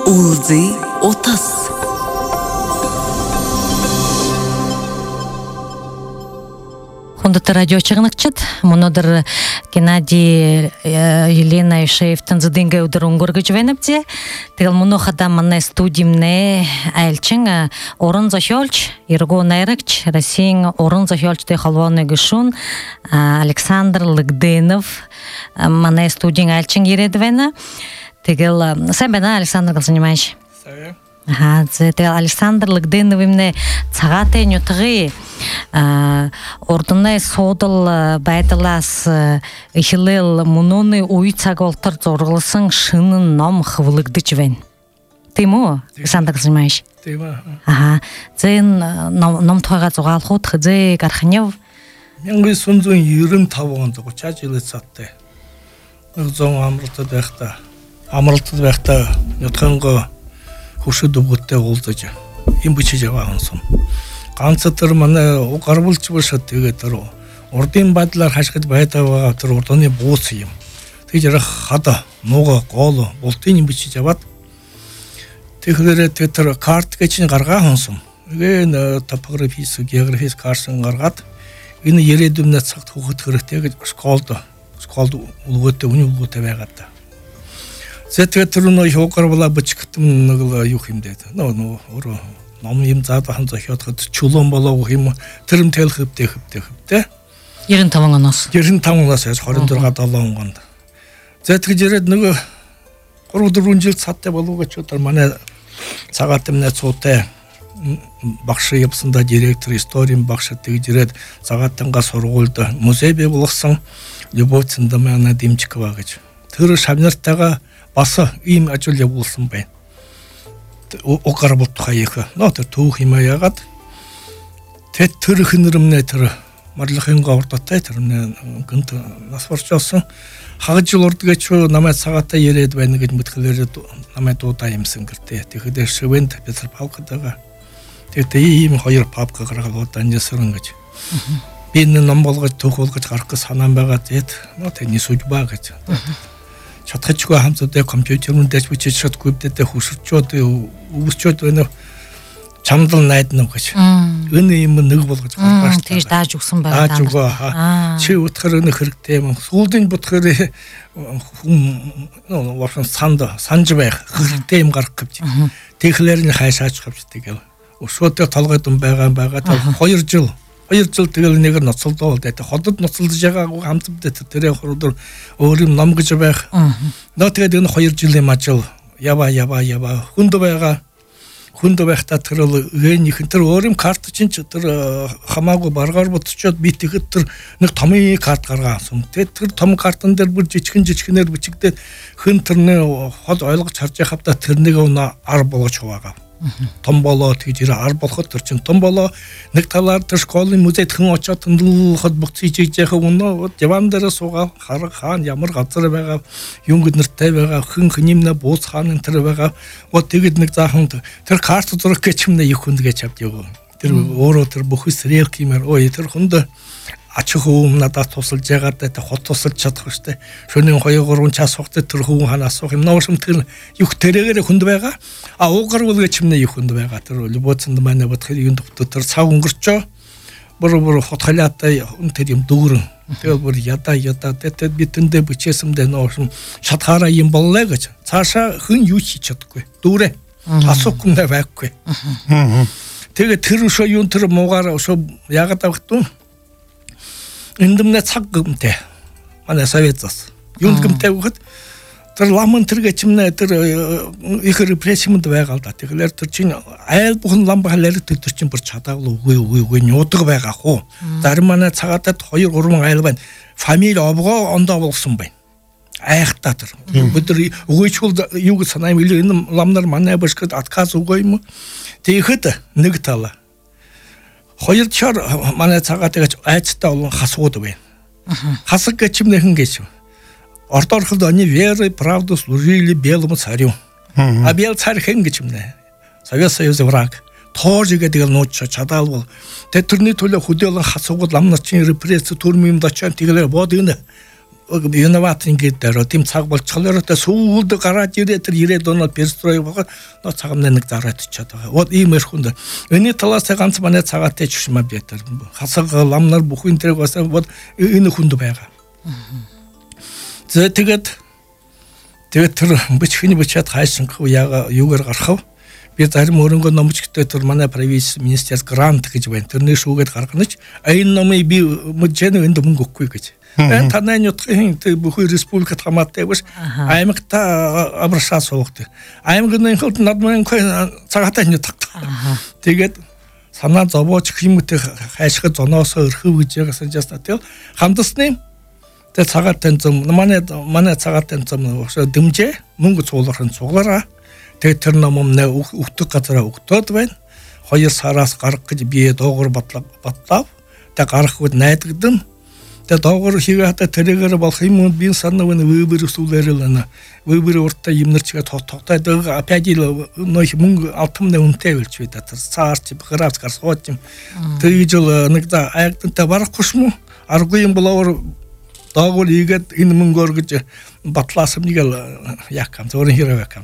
Улзы отас. Хондата радио чыгныкчыт. Монодыр Геннадий Елена Ишеевтен задынга удыр оңгорга жвенепте. Тел монохада манна студимне айлчың орын захёлч, Ирго Найрыкч, Россиян орын захёлч те халваны гышун Александр Лыгдынов манна студин айлчың ередвена. Тегел себена Александр занимаешь. Ага, это Александр Лыгдынов именно цагаты нютгы ордунай содыл байталас ихилел муноны уйцаг олтар зорглысын шынын ном хвылыгды жвен. Тему Александр занимаешь? Тема. Ага, зен ном тойга зогал хот хзе гархнев. Янгы сонзон 95 ондогу чажылы сатты. Нызон амралтыд байхта нютганго хушуду гутте олдожа. Им бычыжа багынсын. Ганцытыр мана оqarбылчы башат теге туру. Ордын бадлар хашгыд байтава тур ордоны боосыйым. Теге хада нога голу болтын бычыжа бат. Теглере тетер карт кечин гаргаансын. Ген топографис географис карсын гаргат. Ины ередүмнө цагт хукут керектеги школда улгөтө униулгөтө байгатта. Зэтветрүнө хокарбала бычкыттым нагла юхим деді. Ну, оро номым заты ханза хётхыт чулон болоо хим тырым телхип техип. Ерин таваңанас. Ерин таваңанас яз хорындырга далонгонд. Зэтгэ жеред нөгөө 3-4 жыл сатте болууга чотор мана цагаттымна цоте багшы yapsында директор историям багшы теги жеред цагаттанга сургуульда музейбе болгсон Любовь Цындамана Димчикова гэж. Тэр шавнартага баса им ажил явуулсан байна. Оqarбут хаяха. Нотер түүх юм яагаад тэр хинэрэмнэ тэр марлахын гавртатай тэрнэ гэнт насварчсан хагжил урдгач намайг цагаата яриад байна гэж мэтгэлээр намайг дуудаа юмсан гэртээ. Тэгэхдээ швент Петропавлдага тэгээд ийм хоёр папка гаргаад анжасран гэж. Би энэ ном болгож түүх болгож гарах гэж санаан байгаа тэгээд тэний сүжбаа гэж. Чадхачгүй хамтдаа компьютерын дэч бичиж чадгүй бдэтэ хүсэрчүүд үсчүүд өнө чамдал найдна гэж. Энэ юм нэг болгож гаргаж. Тэгж дааж өгсөн байна. Дааж өгөө. Чи утгах нэг хэрэгтэй юм. Сүүлдийн бодохоор вархан санж байх хэрэгтэй юм гарах гэж. Тэгэхээр нь хайшаач гэж тэгэл. Өсвөдөө толгойд байгаа 2 жил тэгэл нэгээр ноцолдоо бол дэ ходод ноцолдож байгаагүй хамтдаа тэрээ хуруур өөр юм ном гэж байх. Нөө тэгээд энэ 2 жилийн ажил ява хүнд байхта тэр гэнийхэн тэр өөр юм карт чинь тэр хамаагүй баргаар ботчоод би тэгэхэд тэр нэг томын карт гаргаасан. Тэгээд тэр том картан дээр бүр жижигнээр бичигдээд хэн тэрний хол ойлгож харж байхавта тэрнийг өнө ар болгож хуваагаа. Том болоо тэгж ар болоход тэр чин том болоо нэг талаар тэр школын музейд хэн очоод төндлөхөд буцаж ижиж өнөө яван дээр суугаа хараг хаан ямар газар байгаа юм гэнэртэй байгаа хэн хнэмнэ бууц хаан тэр байгаа тэгэд нэг заахан тэр карт зураг гэж юмнэ их хүнд гэж авд юу тэр өөрөө тэр бүхс релк юмэр тэр хүнд ачих хүн надад тусалж ягаад тэ хот тусалж чадах штэ шөнийн 2-3 час хугацаанд тэр хүн ханаа асуух юм нуушм тэр юх тэрэгэр хүнд байгаа угарвал гэж юмнэ их хүнд байгаа тэр Любовь Цындамана бодох юм дотор тэр цав өнгөрчөө бүр хотхолаатай тэр юм дүүрэн тэгэл бүр ядаа тэт битэндээ бичээсэндээ нуушм шатхаараа юм боллоо гэж цаашаа хүн юу хийж чадахгүй дүүрээ асуухгүй байхгүй тэгээ тэр өшөө юун тэр муугаар өшөө ягаад авахтун эндэмнэ цаг гэмтэй манай советсас юунд гэмтэй өгөхөд тэр ламын тэргээ чимнэ тэр их репрессимд байгаа л да тэгэхээр тэр чинь айл бүхэн лам бахалэр тэр чинь бүр чадаагүй үгүй нуудаг байгаа хуу зарим манай цагаатад 2-3 айл байна фамили овгоо ондоо болсон байна айхтаа тэр өдөр өгөөчл юу гэж санаам энэ ламнар манай башкад отказ өгөө юм тэгэхэд нэг талаа хоёр чар манай цагаатай гэж айцтай болон хасууд байна. Хасаг гэж юм нэхэн гэж. Ордорход они верой, правду служили белому царю. А бел царь хэн гэж юм нэ. Совет Союз враг. Тоожигээ тэгэл нууч чадаалбал. Тэ тэрний төлөө хөдөөлөн хасууд ламнарчин репресс төрмөмд очоод тэгэлэр бод энэ виноват ингэдээр тийм цаг болчихлоо тэ сүүлд гараад ирээд тэр 90-ад оноо перестройг бохоо нөө цагамнаа нэг зараад ичээд байгаа. Вот ийм эрхэнд энэ талаас ганц манай цагаатай ч юм бэ тэр хасаг ламнар бүхэн тэрэг бас вот энэ хүнд байгаа. Тэгээд тэр бичхний бичээд хайсан яага юугаар гарах вэ? Би зарим өрөнгө номчтой тэр манай правительс министерс грант гэж байна. Тэрний шүүгээд гаргана ч энэ номыг би mëжэн энд мөнгө өгөхгүй гэж. Танай нутгийн бүхэн республикт хамаатай биш аймагта абрашаа суугт. Аймагны хөлт надмын цагаатай нутагт. Тэгээд санаа зовоож хэмэтэй хайшиг зоноосоо өрхөв гэж ягасан жаста тийм хамдсны тэр цагаатай зам манай цагаатай зам дэмжээ мөнгө цуулахын цуглараа. Тэгээд тэр номомнээ өгдөг газараа өгдөөд байна. 2 сараас гарах гэж би доогор батлав. Тэгээд гарахуд найдагдсан. Тэгээд доогор хийгээд тэрээр болох юм би санаа вэн вебер сүлээрэл ана. Вебер уртаа юмнэрчгээ тогтоод опять нөх мөнгө алтмны үнэтэй байлж байна. Тэр цаарч графс гарсгооч юм. Тэгээд л нэг да аягтантай барахгүй юм. Аргүй юм болоор доогор хийгээд энэ мөнгөөр гэж батлаасан нэг л яг юм. Зөвхөн хэрэг юм.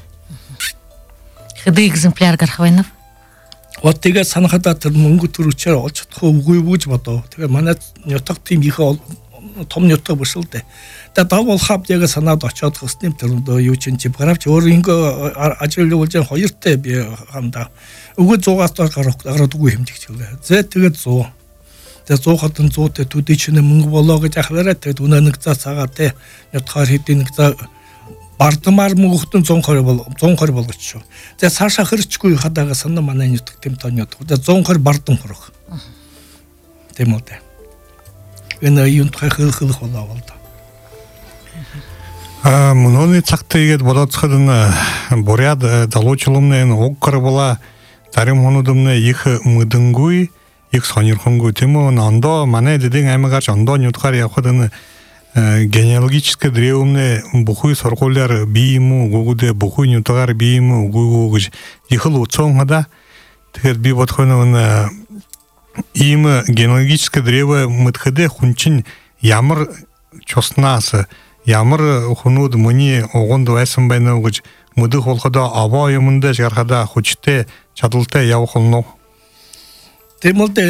Хэдий экземпляр гарах байна вэ? Вот тэгээд санахадаа тэр мөнгө төрөчээр олж чадах үгүй гэж бодов. Тэгээд манай нутаг тийм их том нутаг биш л дээ. Тэгээд давал хав яг санаад очиод хөснөм тэр юу чинь чип гаравч өөрийнхөө ажиглуулж 2-тэй би хамдаа өгөө 100-аас гаруудгүй хэмжигч үлээ. Тэгээд 100. Тэгээд 100 хатан 100-тэй төдий чинь мөнгө болоо гэж ахлаараа тэгээд үнэ нэг цаа цагаа те нутгаар хэдийн нэг цаа бардамар мөнгөтөн 120 болгоч шүү. Тэгээ цаашаа хэрчгүй хадаага санаа манай нутаг тэм тоониод. Тэгээ 120 бардам хөрөх. Тийм үү. Энэ юунт хахих болоо болоо. Мөнөний цагт игээд болооцоход энэ буряд залуучламны энэ уггар була зарим хонодомны их мөдөнгүй их сонирхонгүй тийм үү. Ондоо манай дэдийн аймагаарч ондоо нутгаар явхад энэ генеалогическое древнее бүхий сургуулиар бий юм уу гүгүдэ бүхий нутгаар бий юм уу гүгү гэж их л уцсон хада тэгэхээр би бодох нь ийм генеалогическое древо мэдхэдэ хүнчин ямар чуснаас ямар хүнүүд мөний угонд байсан байна уу гэж мэдэх болоход аваа юмдаа шархада хүчтэй чадaltaй явах нь тийм л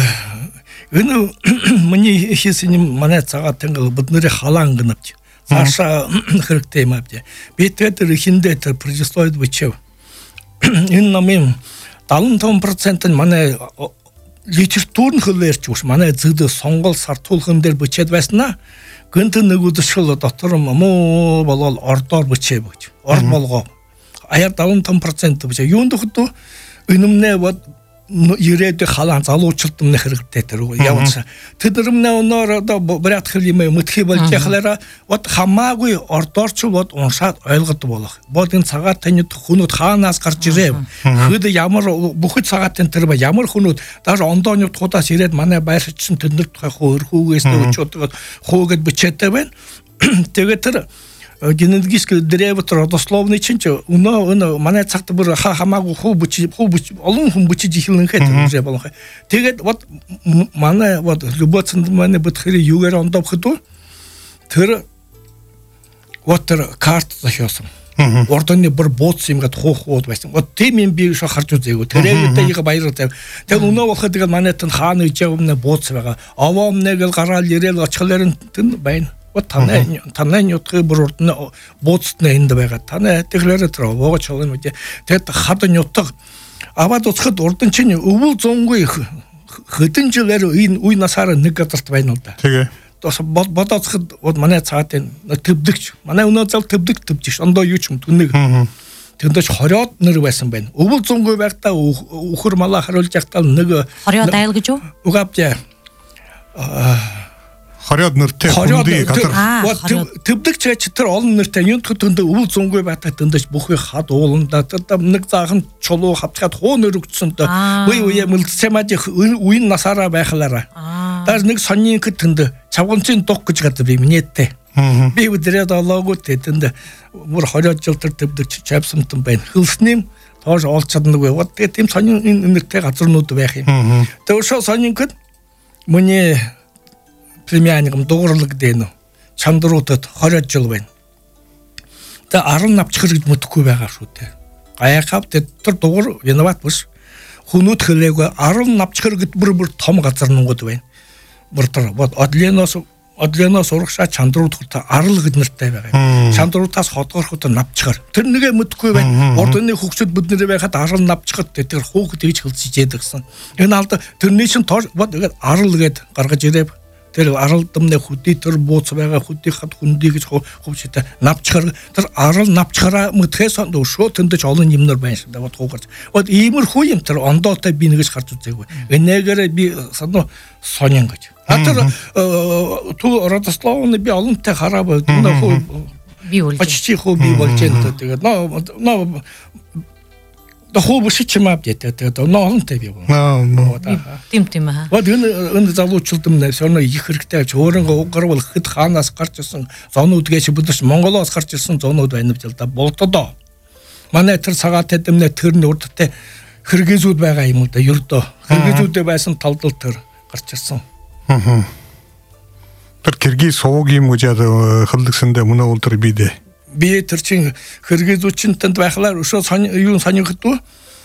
энэ миний хийсэн манай цагаатай бидний халаан гэнэвч цаашаа хэрэгтэй юм аа. Би тэр хиндэ тэр предисловид бичв. Энэ номын 75% нь манай литературын хөлөөрч биш манай зэд сонгол сартуулхан дээр бичээд байснаа. Гэнт нэг үдэшл дотор муу болол ордоор бичээ гэж. Орд болгоо. Аяар 75% бичээ. Юунд дөхөд үнэмнээ бод ирээд халаан залуучилтны хэрэгтэй тэр явуулсан. Тэдэрмнээ өнөр одоо брат хэл юм мэдхий болж яхалаараа вот хамаагүй ордоорч бод уншаад ойлгод болох. Бод энэ цагаат таньд хүнүүд хаанаас гарч ирээ. Хэд ямар бүхэл цагаатын тэр ямар хүнүүд даже ондооны тудаас ирээд манай байрчсан тэндэр тухай хөрхүүгээс өчөөд хөөгээд бичээтэй байна. Тэгээд тэр генетический древот родословный чинь өнөө манай цагт бүр хамаагүй хүү олон хүн бичиж ихлэн хэт уже болох. Тэгээд вот манай вот любоцнд манай бодхэр юугаар ондовход тэр вот тэр карт зохиосон. Ордоны бүр бууц юмгад хуухууд байсан. Вот тийм юм би харж үзээгүй. Тэрэгтэй их баяр зав. Тэгээд өнөө болоход тэгээд манай тань хаана иж явна бууц байгаа. Овоом нэг л гараал ирээл очихлаар тэн байна. Вот танай нутгийн бүр урд нь бууцтны энд байгаа. Танай тэгэхээр тэр воогч байгаа юм үү. Тэгэд хад нутаг аваад уцхад урдан чинь өвөл зөнгүй хэдэн жилээр энэ үе насаараа нэг газарт байна уу да. Тэгээ. Тос бодоцоход вот манай цаатын төвдөгч. Манай өнөө зал төвдөгч. Ондоо юу ч юм түнэг. Тэндэж хориод нэр байсан байна. Өвөл зөнгүй байхдаа өхөр малаа харуулж явтал нэг хориод айл гэж үү? Угавчаа. Хориод нэртэй хүндий газар. Төвдөгч тэр олон нэртэй юунд төндө өвөл зөнгүй байтаа тэндэж бүхий хад ууланда нэг заахан чулуу хавчаад хуу нэр өгсөн дөө. Үе мэлцэмад үеийн насаараа байхлаараа. Даар нэг сонин тэнд чавганцын дух гэж гадаг би минэттэй. Би өдрөөд олоогүй тэнд бүр хориод жил тэр төвдөгч чавсамтан байна. Хөлснэм тоош олж чаднаггүй. Вот тийм сонин нэртэй газарнууд байх юм. Тэр шоо сонин гэд миний племянникам дууралгдэнэ. чандруудад 20 жил байна. Тэ арал навчхэр гэж мэдхгүй байгаа шүү дээ. Гайхав тэр дугур виноват биш. Хүнүүд хэлээгүй арал навчхэр гэд бүр том газар нүгд байна. Бүр тэр Одленоос урагшаа чандрууд арал гэд нэртэй байгаа. Чандруудаас ходгорход навчхар. Тэр нэгэ мэдхгүй байна. Ордны хөгсөд бид нэр байхад арал навчхад тэр хүүхэд гэж хэлцэж яадаг гэсэн. Энэ алд тэрний шин арал гэд гаргаж ирээ. Тэр арал дэмнэ хөдий тэр бууц байгаа хөдийхад хүндий гэж хөвчтэй навчхар. Тэр арал навчхараа мэдхээс шууд тэндэж олон юмнэр байна шүү дээ. Хуугарч. Иймэрхүү юм тэр ондоотой би нэгэж харж үзээгүй. Энэгээр би сонин гэж. Тэр Родословны би олонтой хараад би болж почти хобби болж энэ тэгээд хобби шичмап гэдэг олонтой би тийм аа. Энэ залуучуудын соно их хэрэгтэй өөрөнгө угарвал хэд хаанаас гарч ирсэн зонууд гэж бүдэрч Монголоос гарч ирсэн зонууд байна гэж л да болтодоо. Манай тэр цагаат эдэмнэ тэрний урдтай хэрэгэзүүд байгаа юм уу да ердөө хэрэгэзүүдээ байсан талдал тэр гарч ирсэн. Тэр Киргиз суугийн мужаад хөлдгсэндээ мөнөө ултар бидэ. Би тэр чин хэрэгэзүүчэнд танд байхлаар өшөө юу сонирхдаг.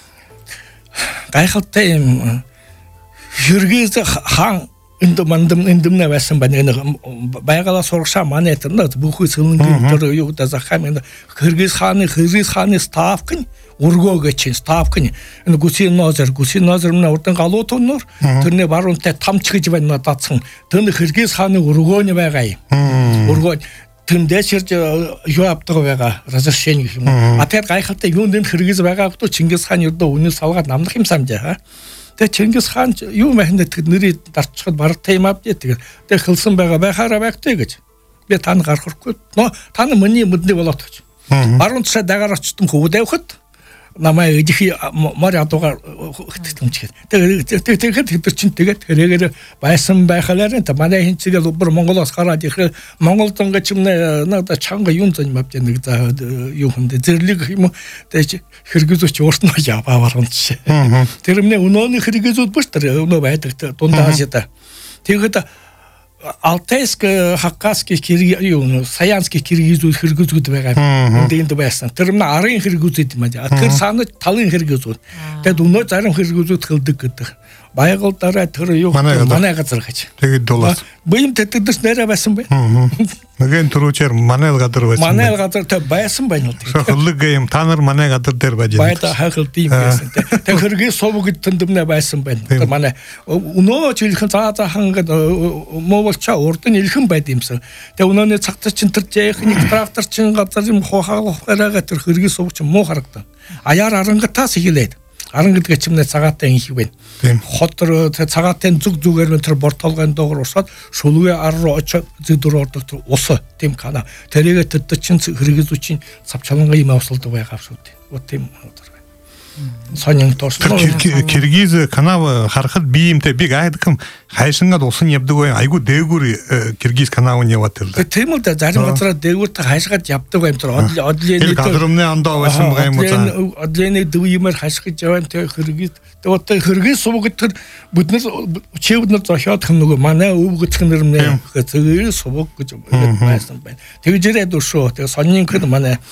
Гайхалтай юм. Хэрэгэз хаан эндэмнэ байсан байна. Байгалаа сургашаа манай тэр бүхий сэлэнгийн тэр юу да захам Хэрэгэз хааны стафкын ургоог чинь стафкын энэ гүсийн нозер мөн урдан галуутнор тэрний баруунтай тамч гэж байна датсан. Тэр Хэрэгэз хааны ургооны байгаа юм. Ургоо тэндээс юу авдаг байгаа разрешение гэх юм. Тэр гайхалтай юунд энэ Хэрэгэз байгаа гэдэг Чингис хаан ердөө үнэл салгаад намдах юм санджаа. Тэгээ Чингис хаан юу мэхэнд тэгэд нэрийг дарчхад бартай юм авдээ тэгээд тэг хэлсэн байгаа байхаараа байгтай гэж. Би тань гарахгүй. Тань миний мэдний болоод гэж. Баруун цаа дагаар очтон хөвд авахд намайг идэх морь адуугаар хөтөлмчгээд. Тэгэхээр тэр чинь тэгээд хэрэгээр байсан байхалаар та манай хинцгээл бүр Монголоос гараад ирэхээр Монгол зангаач юм надаа чанга юм зэн мавж нэг за юу хүндэ зэрлэг юм тэгээд хэрэгзүүч урт нь яваа баруун чи. Тэр өмнө өнөөний хэрэгзүүд биш тэр өнөө байдаг дундаас яда. Тэгээд Алтайск, Хакасский, Саянский хэрэгзүүд хэрэгзүүд байгаа юм. Энд байсан. Тэр нь арын хэрэгзүүд юм аа. Тэр санаж талын хэрэгзүүд. Тэгээд өнөө зарим хэрэгзүүд хэлдэг гэдэг. Байгуулдараа тэр юу манай газар гэж. Тэгээд дулаас. Бийм тэтгэдэж нэрэ байсан байна. Нэгэн түрүүчээр манай газар байсан. Манай газар тэ байсан байна уу. Хөлөг юм та нар манай газар дээр байж байна. Байта хахалт юм байсан. Тэр хэрэгээ сувг тэндэмнэ байсан байна. Тэр манай өнөө жилхэн цаахан гэдэг Монголча урд нь илхэн байд юмсан. Тэгээ өнөөний цагтар чин тэр жаахны трактор чин газар юм хохаагаараа тэр хэрэгээ сувг чин муу харагдан. Аяар арангатаас ихлээд. Аран гэдэг чимнээ цагаатай инх байна. Хотор цагаатай зүгээр тэр бортолгойн доогор усаад шүлгээ ар руу очоод зэдүр ордог тэр ус тийм кана. Тэрийгэ тэд чин хэрэгзүүчийн цавчаланга юм авсалдаг байгаа шүү дээ. Вот тийм сонин тоосон. Киргиз канав харахад би юмтай би гайдагм хайшингаад усан явдаг бай. Айгу дээгүр Киргиз канавын яваад ирлээ. Тийм л да зарим газараа дээгүртэй хайшгаад явдаг байм тэр одлиний гадрымны ондоо байсан байгаа юм уу? Одлиний дүүмээр хайшгаж явсан тэр Киргиз тэгээд Киргиз сувгад тэр биднэр чивднэр зохиод хëm нөгөө манай өвгөцх нэрмнэ тэгээд сувг гэж байсан байна. Тэгж ирээд өшөө тэгээд сонин хэд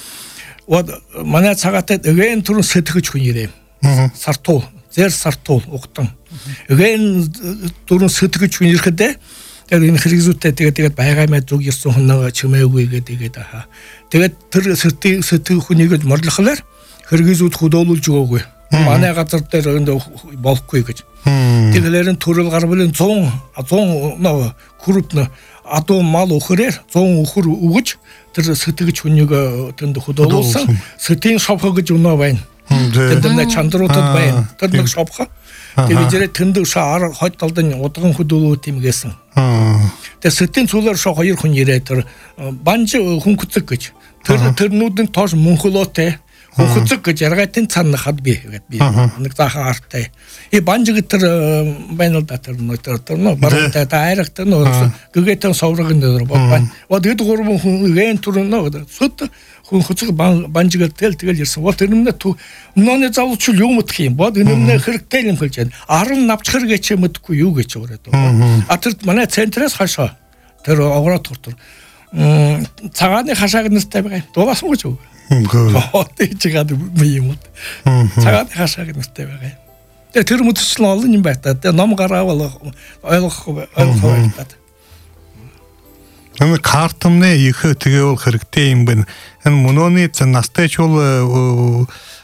манай цагаатай эгэн түрэн сэтгэж хүн ирээ. Сартуу, зэр сартуу угтан. Эгэн түрэн сэтгэж хүн ирэхдээ тэгээд энэ хэрэгзүүтэй тэгээд байгаамаа зүг ирсэн хүнээ чимээгүй гэдэг аа. Тэгээд тэр сэтгэх хүнийг морлохлоор хэрэгзүүд хөдөөлүүлж өгөөгүй. Манай газар дээр энд болохгүй гэж. Тэгэхээр энэ төрөл гарбалын 100 хүрүп адуу мал өхрээр 100 өхөр өгөж тэр сэтгэж хүнийг тэнд хөдөөлүүлсэн. Сэтийн шовхо гэж өнөө байна. Тэнд нэг чандруудад байна. Тэр нэг шовхо. Тэгээд тэнд шаар хойд талдын удган хөдөөлөө тимгээсэн. Тэгээд сэтийн цулаар шоо 2 хүн ирээ тэр банж хүнкүцэг гэж. Тэр нүүдэн тоош мөнхөлөөтэй хүнкүцэг гэж яргайтын цан хад би гэдэг би нэг заахан артай. Банж гэтэр байна л да тэр баруунтай дайрагт гэгэтэн соврогын дээр байна. Тэд 3 хүн гэн түрэн сүт хүнкүцэг банж гэтэл тэгэл ирсэн. Тэр өмнө өнөөний залууч юу мэдх юм бод өнөөний хэрэгтэй юм хэлж байна. 10 навчхэр гэж мэдхгүй юу гэж өөрөө. Тэр манай центраас хашаа тэр огроо туртур цагааны хашааг нэртэй байгаа. Дуулаасан гэж үү? Тэгжгаад юм уу. Цагааны хашааг нэртэй байгаа. Тэр мөдөсөл олон юм байна. Тэгээ ном гараавал ойлгох байлаа. Нэг картамны их тэгээ бол хэрэгтэй юм байна. Энэ мөнөний настай ч бол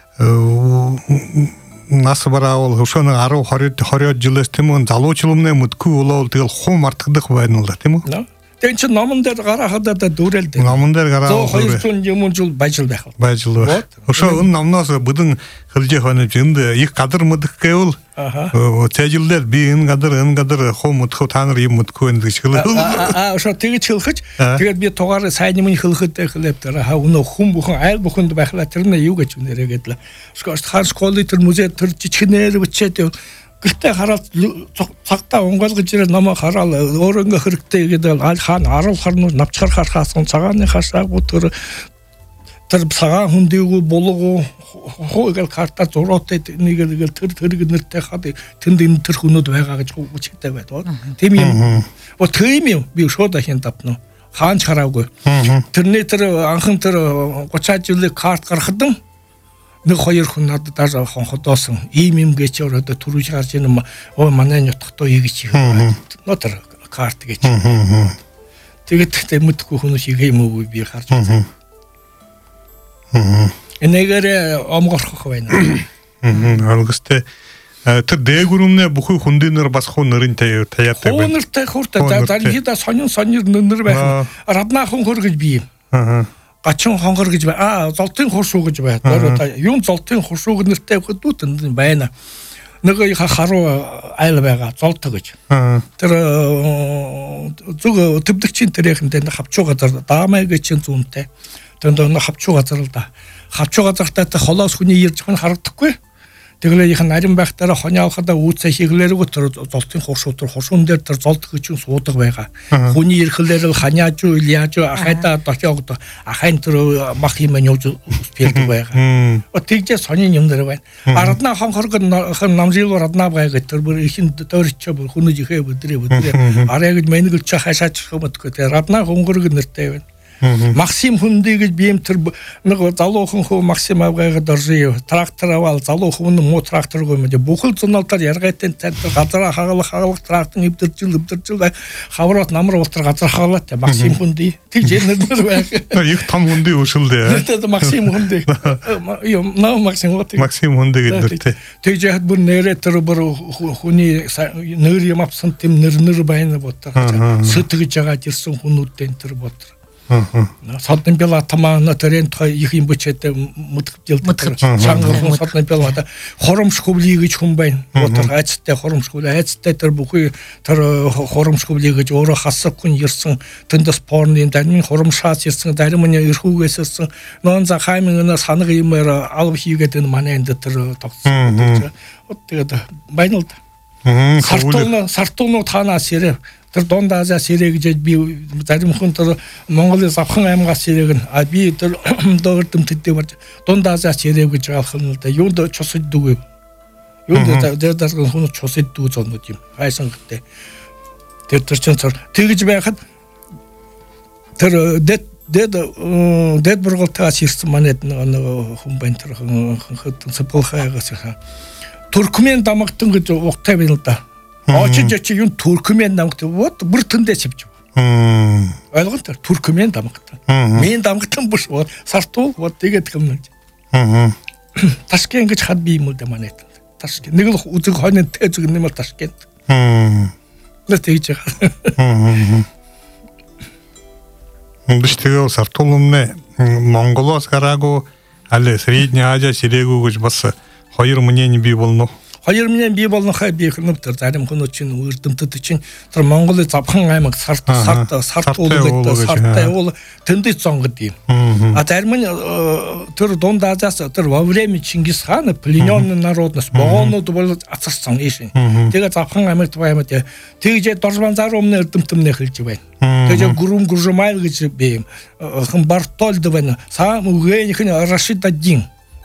нас бараавал хөшөө 10 20 жилээс тийм үү залуучламны мэдгүй болоод тэгэл хуу мартагдах байна уу тийм үү? Тэгэн чинь номон дээр гарахад дүүрэл дээ. Номон дээр гараа 200 юм жил бажил байх. Бажил. Хөшөө энэ номноос бүдэн хэлж хонож энд их гадар мэдэх гэвэл цэжилдэр би энэ гадар хуу мэдхүү та нар юм мэдгүй энэ гэж хэлээ. Өшөө тэгж хэлхэж тэгээд би тугаар сайн юм хэлэхэд хэлэвтер өнөө хүн бүхэн айл бүхэнд байхлаа тэрнээ юу гэж үнэрээ гэдэл. Хаан школын тэр музей тэр жичгнээр бичээд гэртээ хараад цагтаа унгaalгаж ирээ намаа хараад өөрөө ингээ хэрэгтэй гэдэг хаан арал харнууд навчхар харахаасан цагааны хашааг тэр цагаан хүндийгүү булгуу хойгол карта зуроотой нэг тэр нэртэй хаад тэнд энэ тэр хүнүүд байгаа гэж үчигтэй байдаг. Тийм юм. Тийм юм би шууд ахин давтна. Хаан хараагүй. Тэрний тэр анхан тэр 30 жилийн карт гаргадан нэг хоёр хүн надад хонходоосон ийм гэж өрөөдө түрүүж гарч ийн манай нутгатоо ийгч нотер карт гэж. Тэгээд мэдгүй хүмүүс игээ юм уу би харж байна. Энэгээр омгорхох байна. Алгастай тэр дээгүрүмнэ бүхий хүндинэр бас хуу нэрийн таяатай байна. Хуу нэртэй хүртэ залхида сонир нэр байх. Раднахан хөр гэж би юм. Гачин хонгор гэж бай. Золтын хуршуу гэж бай. Юм золтын хуршууг нэртэй хөдөөт байна. Нэг харуу айл байгаа золто гэж. Тэр зүг төвдөгчийн тэрхэндээ хавчуу газар даамай гэж чинь зүүнтэй. Тэнд хавчуу газар л да. Хавчуу газартаа холоос хүний ирж байгаа нь харагдахгүй. Тэглээ их нарийн байхтаараа хоны авахдаа үүсээ хийглээргүй тэр золтын хуршуу тэр хуршуун дээр тэр золт гэж суудаг байгаа. Хүний ирэхлээр л ханяаж уу яаж ахайда дохиогд ахайн тэр мах юм явж спирдэг байгаа. Тэгжээ сони юм дээр байна. Арадна хонхорг намжил радна байгаа тэр бүр ихэн дөөрч бүр хүнэж ихээ бүдрээ арай гэж мэнгэлч хашаач хүмүүдгүй тэр радна хонгорг нэртэй байна. Максим хүндий гэж би юм тэр нэг залуухан хөө Максим авгайгаад оржээ. Трактор авал залуухан муу тракторгүй юм дэ. Бүхэл зунаалтаар яргайтын цантар газар хагалах трактор эвдэржил хаврат намар ултар газар хагалаад Максим хүндий тэгж нэр байх. Их том хүндий өшөлдөө. Тэгээд Максим хүндий. Максим хүндий гэдэг. Тэгж яхад бүр нэрээ тэр бүр хүний нэр юм авсан тэм нэр байна бодоо. Сэтгэж байгаа ирсэн хүмүүдэн тэр бодоо. Содны бела тамаана тэрэн их юм бочээд мэдгэлдэл чангарын содны бела хоромшгөвлий гэж хүн байна. Ботор айцтай хоромшгөвлий айцтай тэр бүхий тэр хоромшгөвлий гэж өөрөө хасах хүн ирсэн тэндээс порны дармын хоромшаас ирсэн дармын эрхүүгээс ирсэн нон за хаймын санаг юмэр алв хийгээд энэ манай энэ тэр тогтсон. Тэгээд байна л да. Сартууны танаас ирээ тэр Донд Азиас ирээ гэж би зарим хүн тэр Монголын Завхан аймгаас ирээг нь би тэр дөрөм төдөө барж Донд Азиас ирээ гэж авах нь л да юунд чус иддэг вэ? Юунд дээр хүн чус иддэг зонод юм. Хайсан гэдэг. Тэр чинь тэгж байхад тэр дэд бургалтаас ирсэн манайд нэг хүн байна тэр цэпэлхайгаас Туркмен дамгтан гэж угтай байна л да. Очиж юм Туркмен дамгтан вот бүр төндөө чивж. Ойлгоо тэр Туркмен дамгтан. Мен дамгтан биш вот сартуу вот тэгээд юм. Ташкент гэж хад би юм уу да манайд. Ташкент нэг л үзэг хойны тэзэг нэмэл Ташкент. Нэг тэгж байгаа. Биш тэгээ сартуулмны Монголоос гараагүй аль Средняя Азия сирээгүй гэж бас хоёр мнение бий болно. Хоёр мнение бий болохоо би хөнөөр зарим хүмүүс чинь үрдэмтэд чинь тэр Монголын Завхан аймаг сарт уулгээд сартай уул тэндээ зонгод юм. Зарим нь тэр Донд Азиас тэр во время Чингис хаана пленённый народнос могонууд бол ацарсан ийш. Тэгээ Завхан аймагт баймад тэгж Доржбанзар өмнө эрдэмтэмнэ хэлж байна. Тэгээ Гүрүм Гүржмайл гэж би юм. Хэн Бартольд байна. Сам үгээнийх нь Рашид 1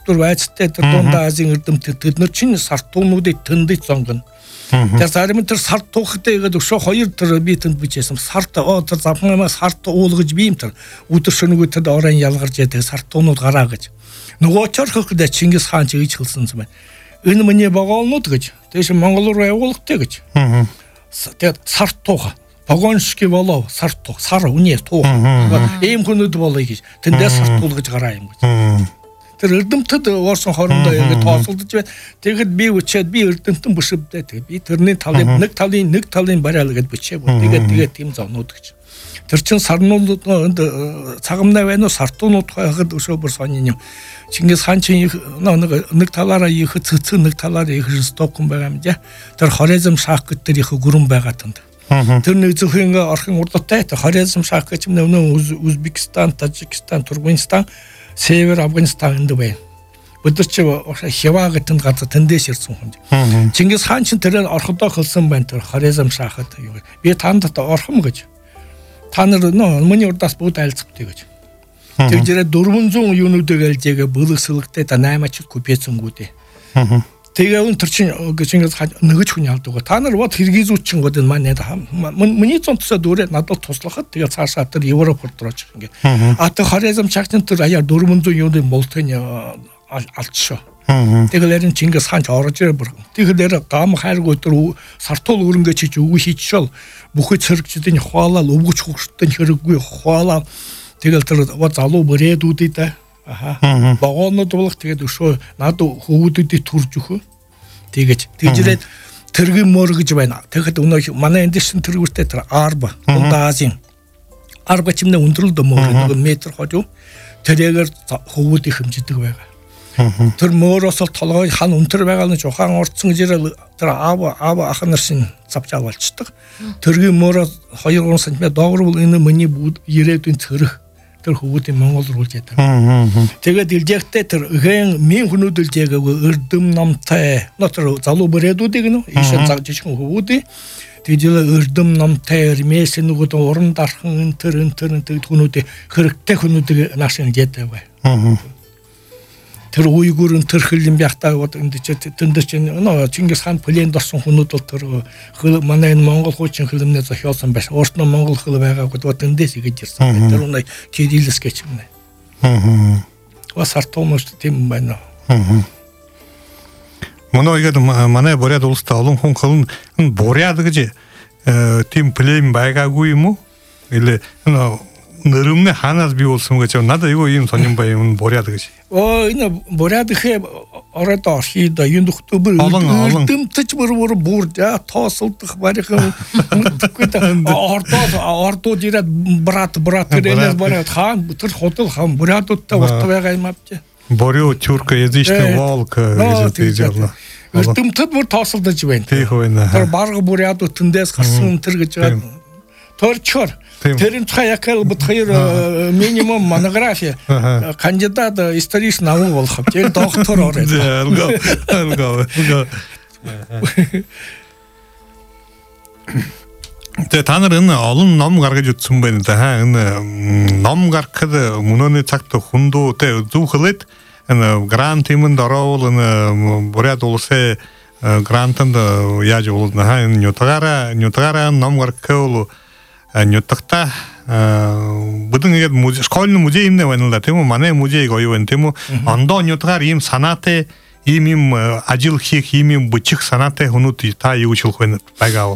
tur байцтай тэр дундаа Азийн эрдэмтэд тэд нар чинь сартуунуудыг төндөж зонгоно. Тэр зарим тэр сарт туухтай гэдэг өшөө 2 тэр би тэнд бичээсэн сарт тэр завханаа сарт уулгаж би юм тэр өдөр шөнөгүй тэд орон ялгарч яадаг сартуунууд гараа гэж. Нөгөө чорхохд Чингис хаан ч ийж хэлсэн юм байна. Энэ миний боголнууд гэж. Тэш Монгол руу явуулгатай гэж. Тэгээд сарт туха Погоншки болов сар үнэ тух. Ийм хүнүүд болоё гэж. Тэндээс сарт туулгаж гараа юм гэж. Тэр эрдэмтэд уурсан хоорондоо ингэ тоосолдож байна. Тэгэхэд би үчээд би эрдэмтэн бүшивдээ. Тэгээд би тэрний талын нэг талын барайл гэж бичээв. Тэгээд тийм зовнууд гэж. Тэр чин сарнууд цагамнаа байна уу сартуунууд хахад өшөө бүр сонин юм. Чингис хаан чинь нэг талаараа их цэцэн нэг талаараа их стокон байгаа юм даа. Тэр Хорезм шах гэдэг их гүрэн байгаа танд. Тэр нэг зөвхөн орхон урдтай Хорезм шах гэж өмнө Узбекистан, Тажикистан, Туркменистан, Север Афганистанд байна. Өдөр чи Хива гэдэг газар тэндээс ирсэн хүн. Чингис хаан чинь тэрээр орходоо хэлсэн байна тэр Хорезм шахад. Би танд орхом гэж. Та нар миний урдаас бүгд айлцгтээ гэж. Тэгжээрээ 400 юунуудыг альжээгээ бөлөсөлгтэй та 8 купецэнгүүдээ. Тэгээ өн тэр чинь Чингис хаан нэгж хүн ялдаг. Та нар бод хэргизүүчин гоод энэ миний цонтсоо дөрөө надад туслахад тэгээ цаашаа тэр Европ рууч ингээ. Тэр Хорезм шахтын тэр аяар 400 юуны молтын алдшоо. Тэгэлэрэн Чингис хаан ч орж ирээ бүр. Тэгэхээр гам хайргүй тэр сартуул өрөнгө чиж үгүй хийчихэл бүхэл цэрэгчдийн хуалал өвгөж хөгшөлтөнд хэрэггүй хуалаа. Тэгэл тэр залуу мөрөөдүүдээ багоонод болох тэгээд өшөө над хөвгүүдийг төрж өгөө. Тэгжээд тэргийн мөр гэж байна. Тэгэхэд өнөө манай эндсэн тэргүүртэй тэр арба Азийн арба чимнээ өндрөл дөмөр метр хожуу тэрээр хөвгүүдийг хэмждэг байгаа. Тэр мөрөөс толгой хан өнтөр байгаа нь ухаан орцсон гэж тэр аав ах нар шин завж авалцдаг. Тэргийн мөрөө 2-3 см доогрол энэ миний ирээдүйн цэрэг тэр хөвгүүдийн Монгол руу яадаг. Тэгээд илжэхтэй тэр хэн мен хүнүүд илжээгээ эрдэм намтай нотор залуу бэрээдүүдийг нөө ийшээ заг жишгэн хөвгүүдээ тэгээд эрдэм намтай эрмээс нүгүүд уран дархан тэр тэгээд хүнүүдээ хэрэгтэй хүнүүдийг наашин яадаг бай. Тэр уйгурын тэр хилэн байхдаа тэнд чинь Чингис хаан плен дорсон хүнүүд бол тэр манай энэ Монгол хуучин хилэмнээ зохиолсон байсан. Өөртөө Монгол хил байгаагүй тэндээс игэж ирсэн. Тэр унаа Кириллс гэж юм байна. Сартуунууд тийм байна. Монойгод манай буряд улстай олон хүн хилэн буряд гэж тийм плен байгаагүй юм уу? Или нэрмнэ ханаас бий болсон гэж надад юу юм сонирн бай юм буряд гэж. Энэ буряд хэ ороод орхида юунд өктөбөр дэмтэж бүр тоосолдох барихан ордууд ирээд брат гэрээс бараад хаан тэр хотол хаан бурядуудтай урт байгаа юм авч. Борё тюрка язычный волк гэж тийжэрнэ. Дэмтэд бүр тоосолдож байна. Тийх байна. Тэр барга бурядууд тэндээс гарсан тэр гэж байгаа. Торчор тэрэн цаякал бодхойр минимум монография кандидат исторический наук болох. Тэр доктор ороод. Алга. Тэгээ та нар энэ олон ном гаргаж утсан байна да. Энэ ном гаргахад мөнөөний цагт хүндүү тэ зүхлээд энэ грант юмд ороол энэ буряд улсын грантанд яаж уулна энэ нютагаараа ном гаргахад нютагта бүдэн ингээд школьный музей юмнэ байна да тийм үү манай музей гоё байна тийм үү ондоо нютгаар ийм санаатай ийм ажил хийх ийм бүчих санаатай хүнүүд та юу хэлэх вэ байгаа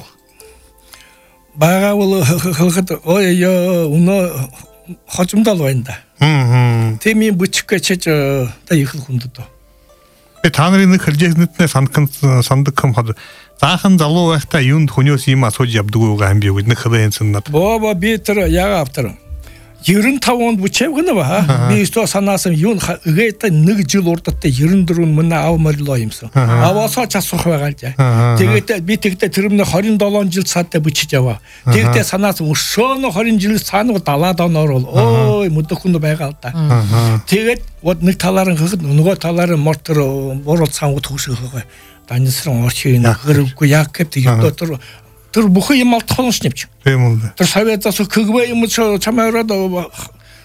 бол хэлэхэд өнөө хожимдол байна да. Тийм ийм бүчих гэж та их хүндэд. Та нарын нэг хэлжэхнэтнээ санддаг юм хад заахан залуу байхдаа юунд хүнөөс ийм асууж явдаг байгаа юм би нэг хэлэнсэн над. Би тэр яга автар 95 онд бүчэв гэнэ ба. Би өстө санаасан юун гээдэ 1 жил урдтай 94 мөн аав морлоо юмсан. Аваасаа ч асуух байгаа л жаа. Тэгээд би тэгтээ тэрмнэ 27 жил цаадаа бүчиж яваа. Тэгтээ санаасан өшөөнө 20 жил цаанаа далаад оноор бол ой мөдөхүн байгаа л да. Тэгээд нэг талаар хөхд нөгөө талаар мортор буурал цаангууд хөшөөх байгаа. Данисран орчин хэрэггүй яг гэдэг тэр бүхэн юм алдах болно ш нэвч. Тийм үү. Тэр советоос КГБ юм чамаараад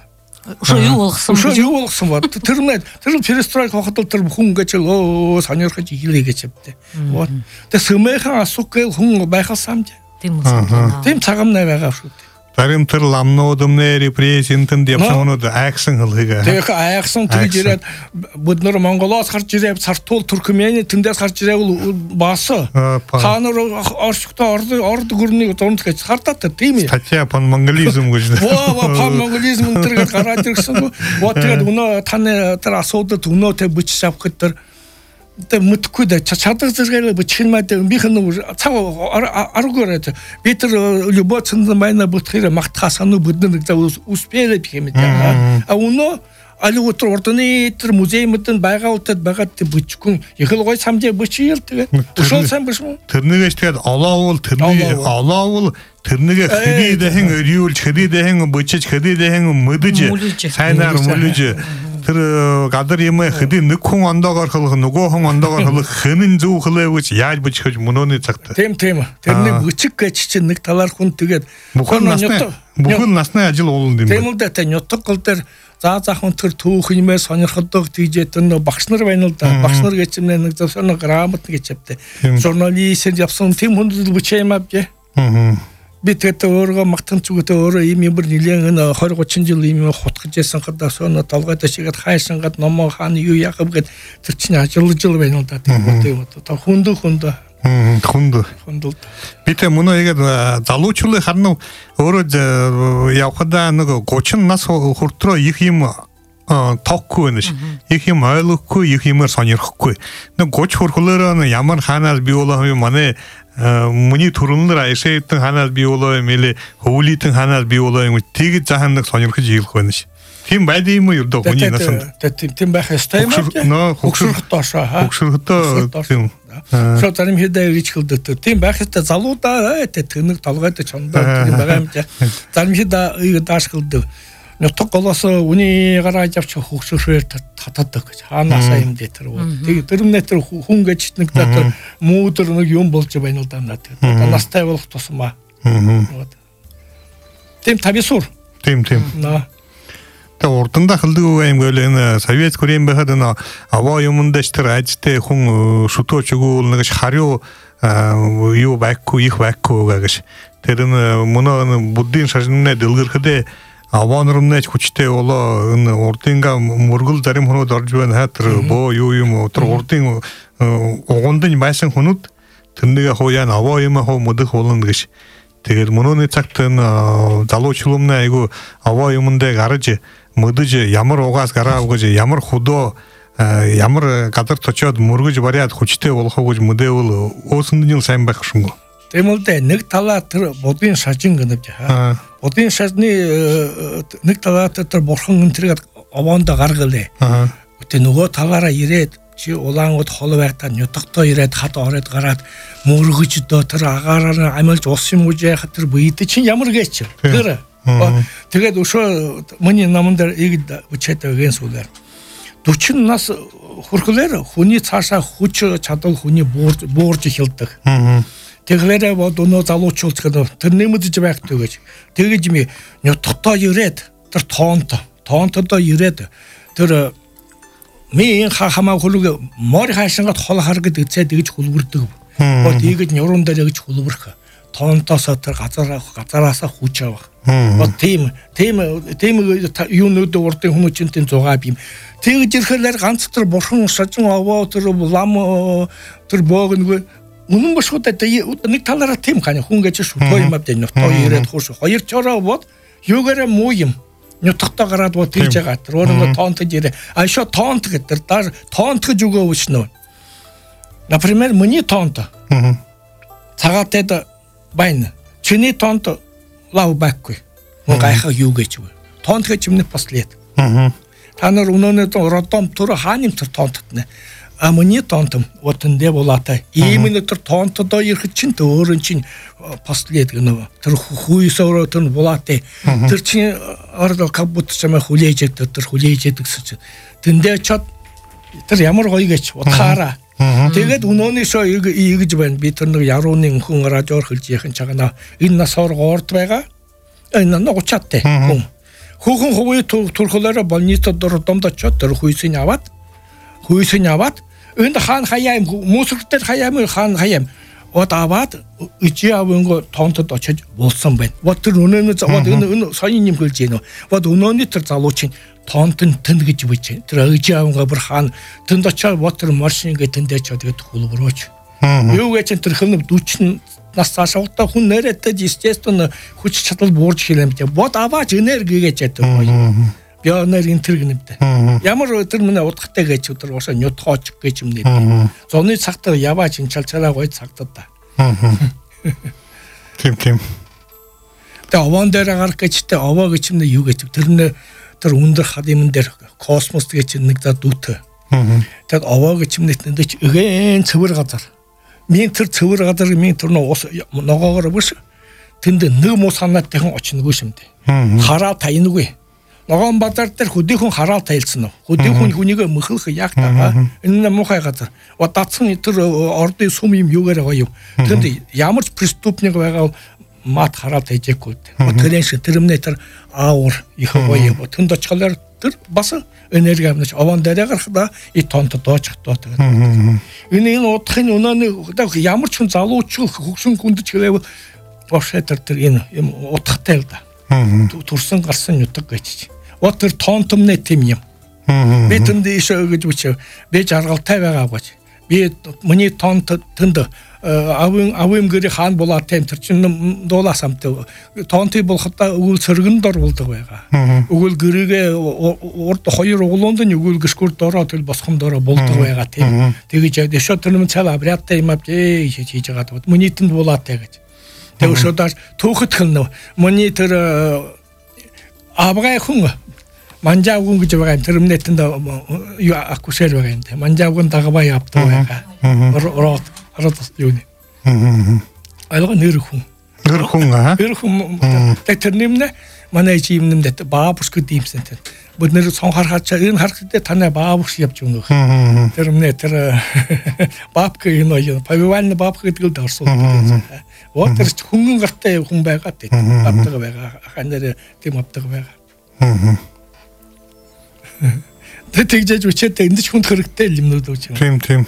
Ошо юу болгосон ошо юу болгосон бод тэр перестройка хатал тэр хүн гэж сонирхож хэлээ гэж хэвдэ. Вот. Тэр сөмэхэн асуух хүн байхсан юм. Тийм цагамнаа байгаа шүү дээ. Зарим тэр ламнуудымны репрессентэн явсанууд айгсан хэлхийгээ. Тэгээ айгсан тэгж ирээд бид нар Монголоос гарч ирээд Сартуул Туркмений тэндээс гарч ирэвэл баасаа. Та нар оршигтой орд гүрний зурмт гэж хардаад тийм ээ. Татья пан монголизм гэж. Пан монголизм тэргээд гараад ирсэн. Вот тэгээд өнөө таны тэр асуудал өнөө тэг бичиж авах гэдэг тэр мэдхгүй да чадах зэрэгээр бичих юм аа би хэн цаг аргуураад би тэр любой цэнд майна бүтхээр магтахаас нь бид нэг успеэлээ гэх юм даа. А өнөө алгуутар ордны тэр музеймэд байгаа удаад байгаад бичихгүй их л гой самжаа бичихэл тэгээд өшөө сайн биш үү? Тэрнээс тэгээд олоовол тэрнийг хэдийдэн өрөөлж хэдийдэн бичиж хэдийдэн мэдэж сайнаар мүлж тэр гадар юм хэдий нэг хүн ондоогоор хөлөх нөгөө хүн ондоогоор хөлөх хэнэн зүг хөлөө гэж яаж бичих мөнөөний цагт. Тийм. Тэрний бичих гэж чинь нэг талаар хүн тэгээд бүхэн насны ажил уулна юм. Тийм үү тэ нутаг гол дээр заахын тэр түүх юмээ сонирхдог тийжээ тэр багш нар байна л да. Багш нар гэж нэг зөвхөн грамот гэж хэвдэ. Журналист явсан тийм хүнд бичээ юм авч. Би тэгээд өөрөө магтан зүгтээ өөрөө ийм бүр нэлээд 20-30 жил ийм хутгаж ясан гадаа соно толгойд шигэд хайшингад номоо хаана юу яах вэ гэд тэр чинь ажиллаж байна л да. Тийм та хүнд би тэ мөнөө игээд залуучуулыг харна өөрөө явхадаа нэг 30 нас хүртрөө их юм тоохгүй нэш их юм ойлгохгүй их юмар сонирхгүй нэг 30 хүрхлөөрөө ямар хаанаас би болоо манай миний төрөнлөр айшаатан ханаас би болоо юм или хөвлитэн ханаас би болоо юм тэгж захан нэг сонирхож ийлэх байна ш. Тийм байдаг юм уу ердөө хүний насанд. Тийм байх ёстой юм аа. Хөгшөрхтөө тийм. Шо зарим хэдэ ирж хэлдэг. Тийм байх ёстой залуудаа тэнэг толгойд чондоо тийм байгаа юм жаа. Зарим хэдэ дааш хэлдэг. Нутаг голоос үний гараад явж хөгшөөрөөр татдаг гэж хаанаасаа юм дээр тэр. Тэгээ тэрнээ тэр хүн гэж нэг тэр мүүдэр нэг юм болж байна л да надад. Настай болох тусмаа. Тийм тависур. Тийм. Тэ урдандаа хэлдэг юм гээл энэ Совет Кореен байхад энэ аваа юмдаш тэр ажтай хүн шүтөөч өгөөл нэг хариу юу байхгүй их байхгүй гэж. Тэр мөнөө буддийн шашныг дэлгэрхэдэ аваанрумнаач хүчтэй болоо энэ урдынга мөргөл зарим хүмүүс орж байна хатэр боо юу юм тэр урдын угондын байсан хүмүүс тэрнийг хооян аваа юм хоо модох болно гэж. Тэгээд мөнөөний цагт энэ залуучулмнаа айгу аваа юмдээ гараж мөдөж ямар угаас гараав гэж ямар худоо ямар гадар точоод мөргөж бариад хүчтэй болох гэж мөдөөл өөсөнд нь сайн байх шүнгөө. Тийм л дээ нэг талаа тэр будын шажин гэнэ жаа. Будын шажны нэг талаа тэр бурхан энтергээд овоондоо гаргалээ. Гэтэ нөгөө талаараа ирээд чи улаангууд хол байхдаа нутагтаа ирээд хад ороод гараад мөргөж дөө тэр агаараар амилж ус юм уу яхад тэр бийд чи ямар гээч. Тэр тэгээд өшөө миний наман дээр игд үчээд өгөн сүлээр 40 нас хүрхлээр хүний цаашаа хүч чадвар хүний буурж эхэлдэг. Тэгэхээр бод өнөө залуучуулцгаад тэр нэмэдэж байхтай гэж. Тэгэж ми нутагтаа ирээд тэр тоонтодоо ирээд тэр ми хамаа хөлөг мор хаашингад хол харгад эцээд тэгж хөлбөрдөг. Бод ийгэж нуруунд дээр гэж хөлбөрх. Тоонтоосоо тэр газараасаа хүч авах. Бод тийм юунууд урдын хүмүүжинтийн зугаа бим. Тэгэж ирэхээр ганц тэр бурхан шажин аваа тэр лам тэр боогнгүй үнэн бошгод нэг талаараа тийм хань хүн гэж шүтөө юм авдаа нутгаа ирээд хурш хоёр чороо бод юугаараа муу юм нутагтаа гараад бод тийж байгаа тэр өөрөө тоонтож ирээ айшо тоонт гэдэг даар тоонт гэж өгөө өчнө. Например миний тоонт цагаатад байна чиний тоонт лав байхгүй гайхаа юу гэж вэ тоонт гэж юмны послед та нар өнөөний родом түр хааним тэр тоонтод а миний тоонтом вот энэ болоотой именно тэр тоонтодоо ирэх чинь өөрөө чинь послед гэнэ тэр хүйсөөрөө тэр болоотой тэр чинь ордо кабут чамаа хүлээж гэсэн чинь тэндээ чад тэр ямар гоё гэж утгаараа тэгээд өнөөний шоо ийгэж байна би тэр нэг ярууны хүн радиор хэлж яхан чаганаа энэ насоор гоорд байгаа энэ нэг учаатай хүн Хүүхэн хувийн турхлаараа больницад домдочоод тэр хүйсийг аваад энэ хаан хаяам мусортай хаан хаяам вот аваад ижиавынго тонтод очиж болсон байна. Вот тэр өнөөний энэ соён юм хэлж гинөө. Вот өнөөний тэр залуучин тонтон тэнд гэж бич. Тэр ижиавынго бүр хаан тэнд очоод вот тэр маршин гэ тэндээ ч тэгээд хөлбөрөөч. Юу гэж тэр хөлнөв 40 нас цаашаа хүн нэрэттэй естественно хүч чадал буурж хэлэмтэй. Вот аваач энерги гэж яддаг гоё. Бионер интергнэвтэй. Ямар тэр мэнэ удахтай гэж өдөр уушаа нютхооч гэж юм нэ. Зуны цагтаа яваач энэ чалчараа гоё цагтаа да. Тийм. Тэгээ овон дээр гарах гэжтэй овоо гэж юм юу гэж тэр өндөр хадимн дээр космос гэж нэг за дүүтэй. Тэгээ овоо гэж юм нэтэнд ч эген цэвэр газар. Мин тэр цэвэр газар мин тэр ногоогоор бүс тэнд нэг муу санаатайхан очногүй шимдэ. Хараа тайнгүй. Ногоон бадар дээр хөдийхөн хараа тайлсан уу? Хөдийхөн хүнийг мөхөх яг таа. Энэ муухай газар. Датсан тэр ордын сүм юм юугаар байгаа юу? Тэнд ямар ч преступник байгаа мат хараа тайжээгүй. Тэрэн шиг терминатор аур их гоё. Тэнд очихлаар тэр бас энерги авнаж овон дээр гарахда и тонто доочих доо тэгээд. Энэ удахын өнөөний ямар ч хүн залууч хөгшин хүндэж гэлээ бошээ тэр энэ юм утгатай л да. Турсан гарсан нутаг гэж. Вот тэр тонтомны тим юм. Би тэнд ишээ гэж үчээ. Би жаргалтай байгаа гэж. Би миний тонт тэнд авим гэрээ хаан булаа тэм тэр чин дуулаас амтай. Тонти болохдаа өгөл сөргөнд ор болдог байгаа. Өгөл гэрээгээ урд хоёр углуунд нь өгөл гიშгүр дороо тэл босхон дороо болдог байгаа тийм. Тэгэж яд шот тэрнэм цал абряттай юм авчээ хийж байгаа. Миний тэнд булаатай гэж. Тэгээ шодаш түүхэд хэлнэ. Миний тэр абгай хүн манжаагун гэж байгаа юм. Тэрмнэтэнд юу акушер байгаа юм. Манжаагун дагаваа явдаг байгаа. Ороод юу нэ. Айлга нэр хүн тэр нэмнэ манай жимнэмдэ баабус гэдэг юмсан тэр. Бид нэр сон харахад энэ харахад танай баабус явж өгнөх. Тэрмнэ тэр баабка энэ павивальны баабка гэдэг л орсон. Вот тэр хөнгөн гартай хүн байгаа тийм авдаг байгаа. Ханаар тийм авдаг байгаа. Тэгжээж үчээд энд ч хүнд хэрэгтэй юмнууд үүч. Тийм.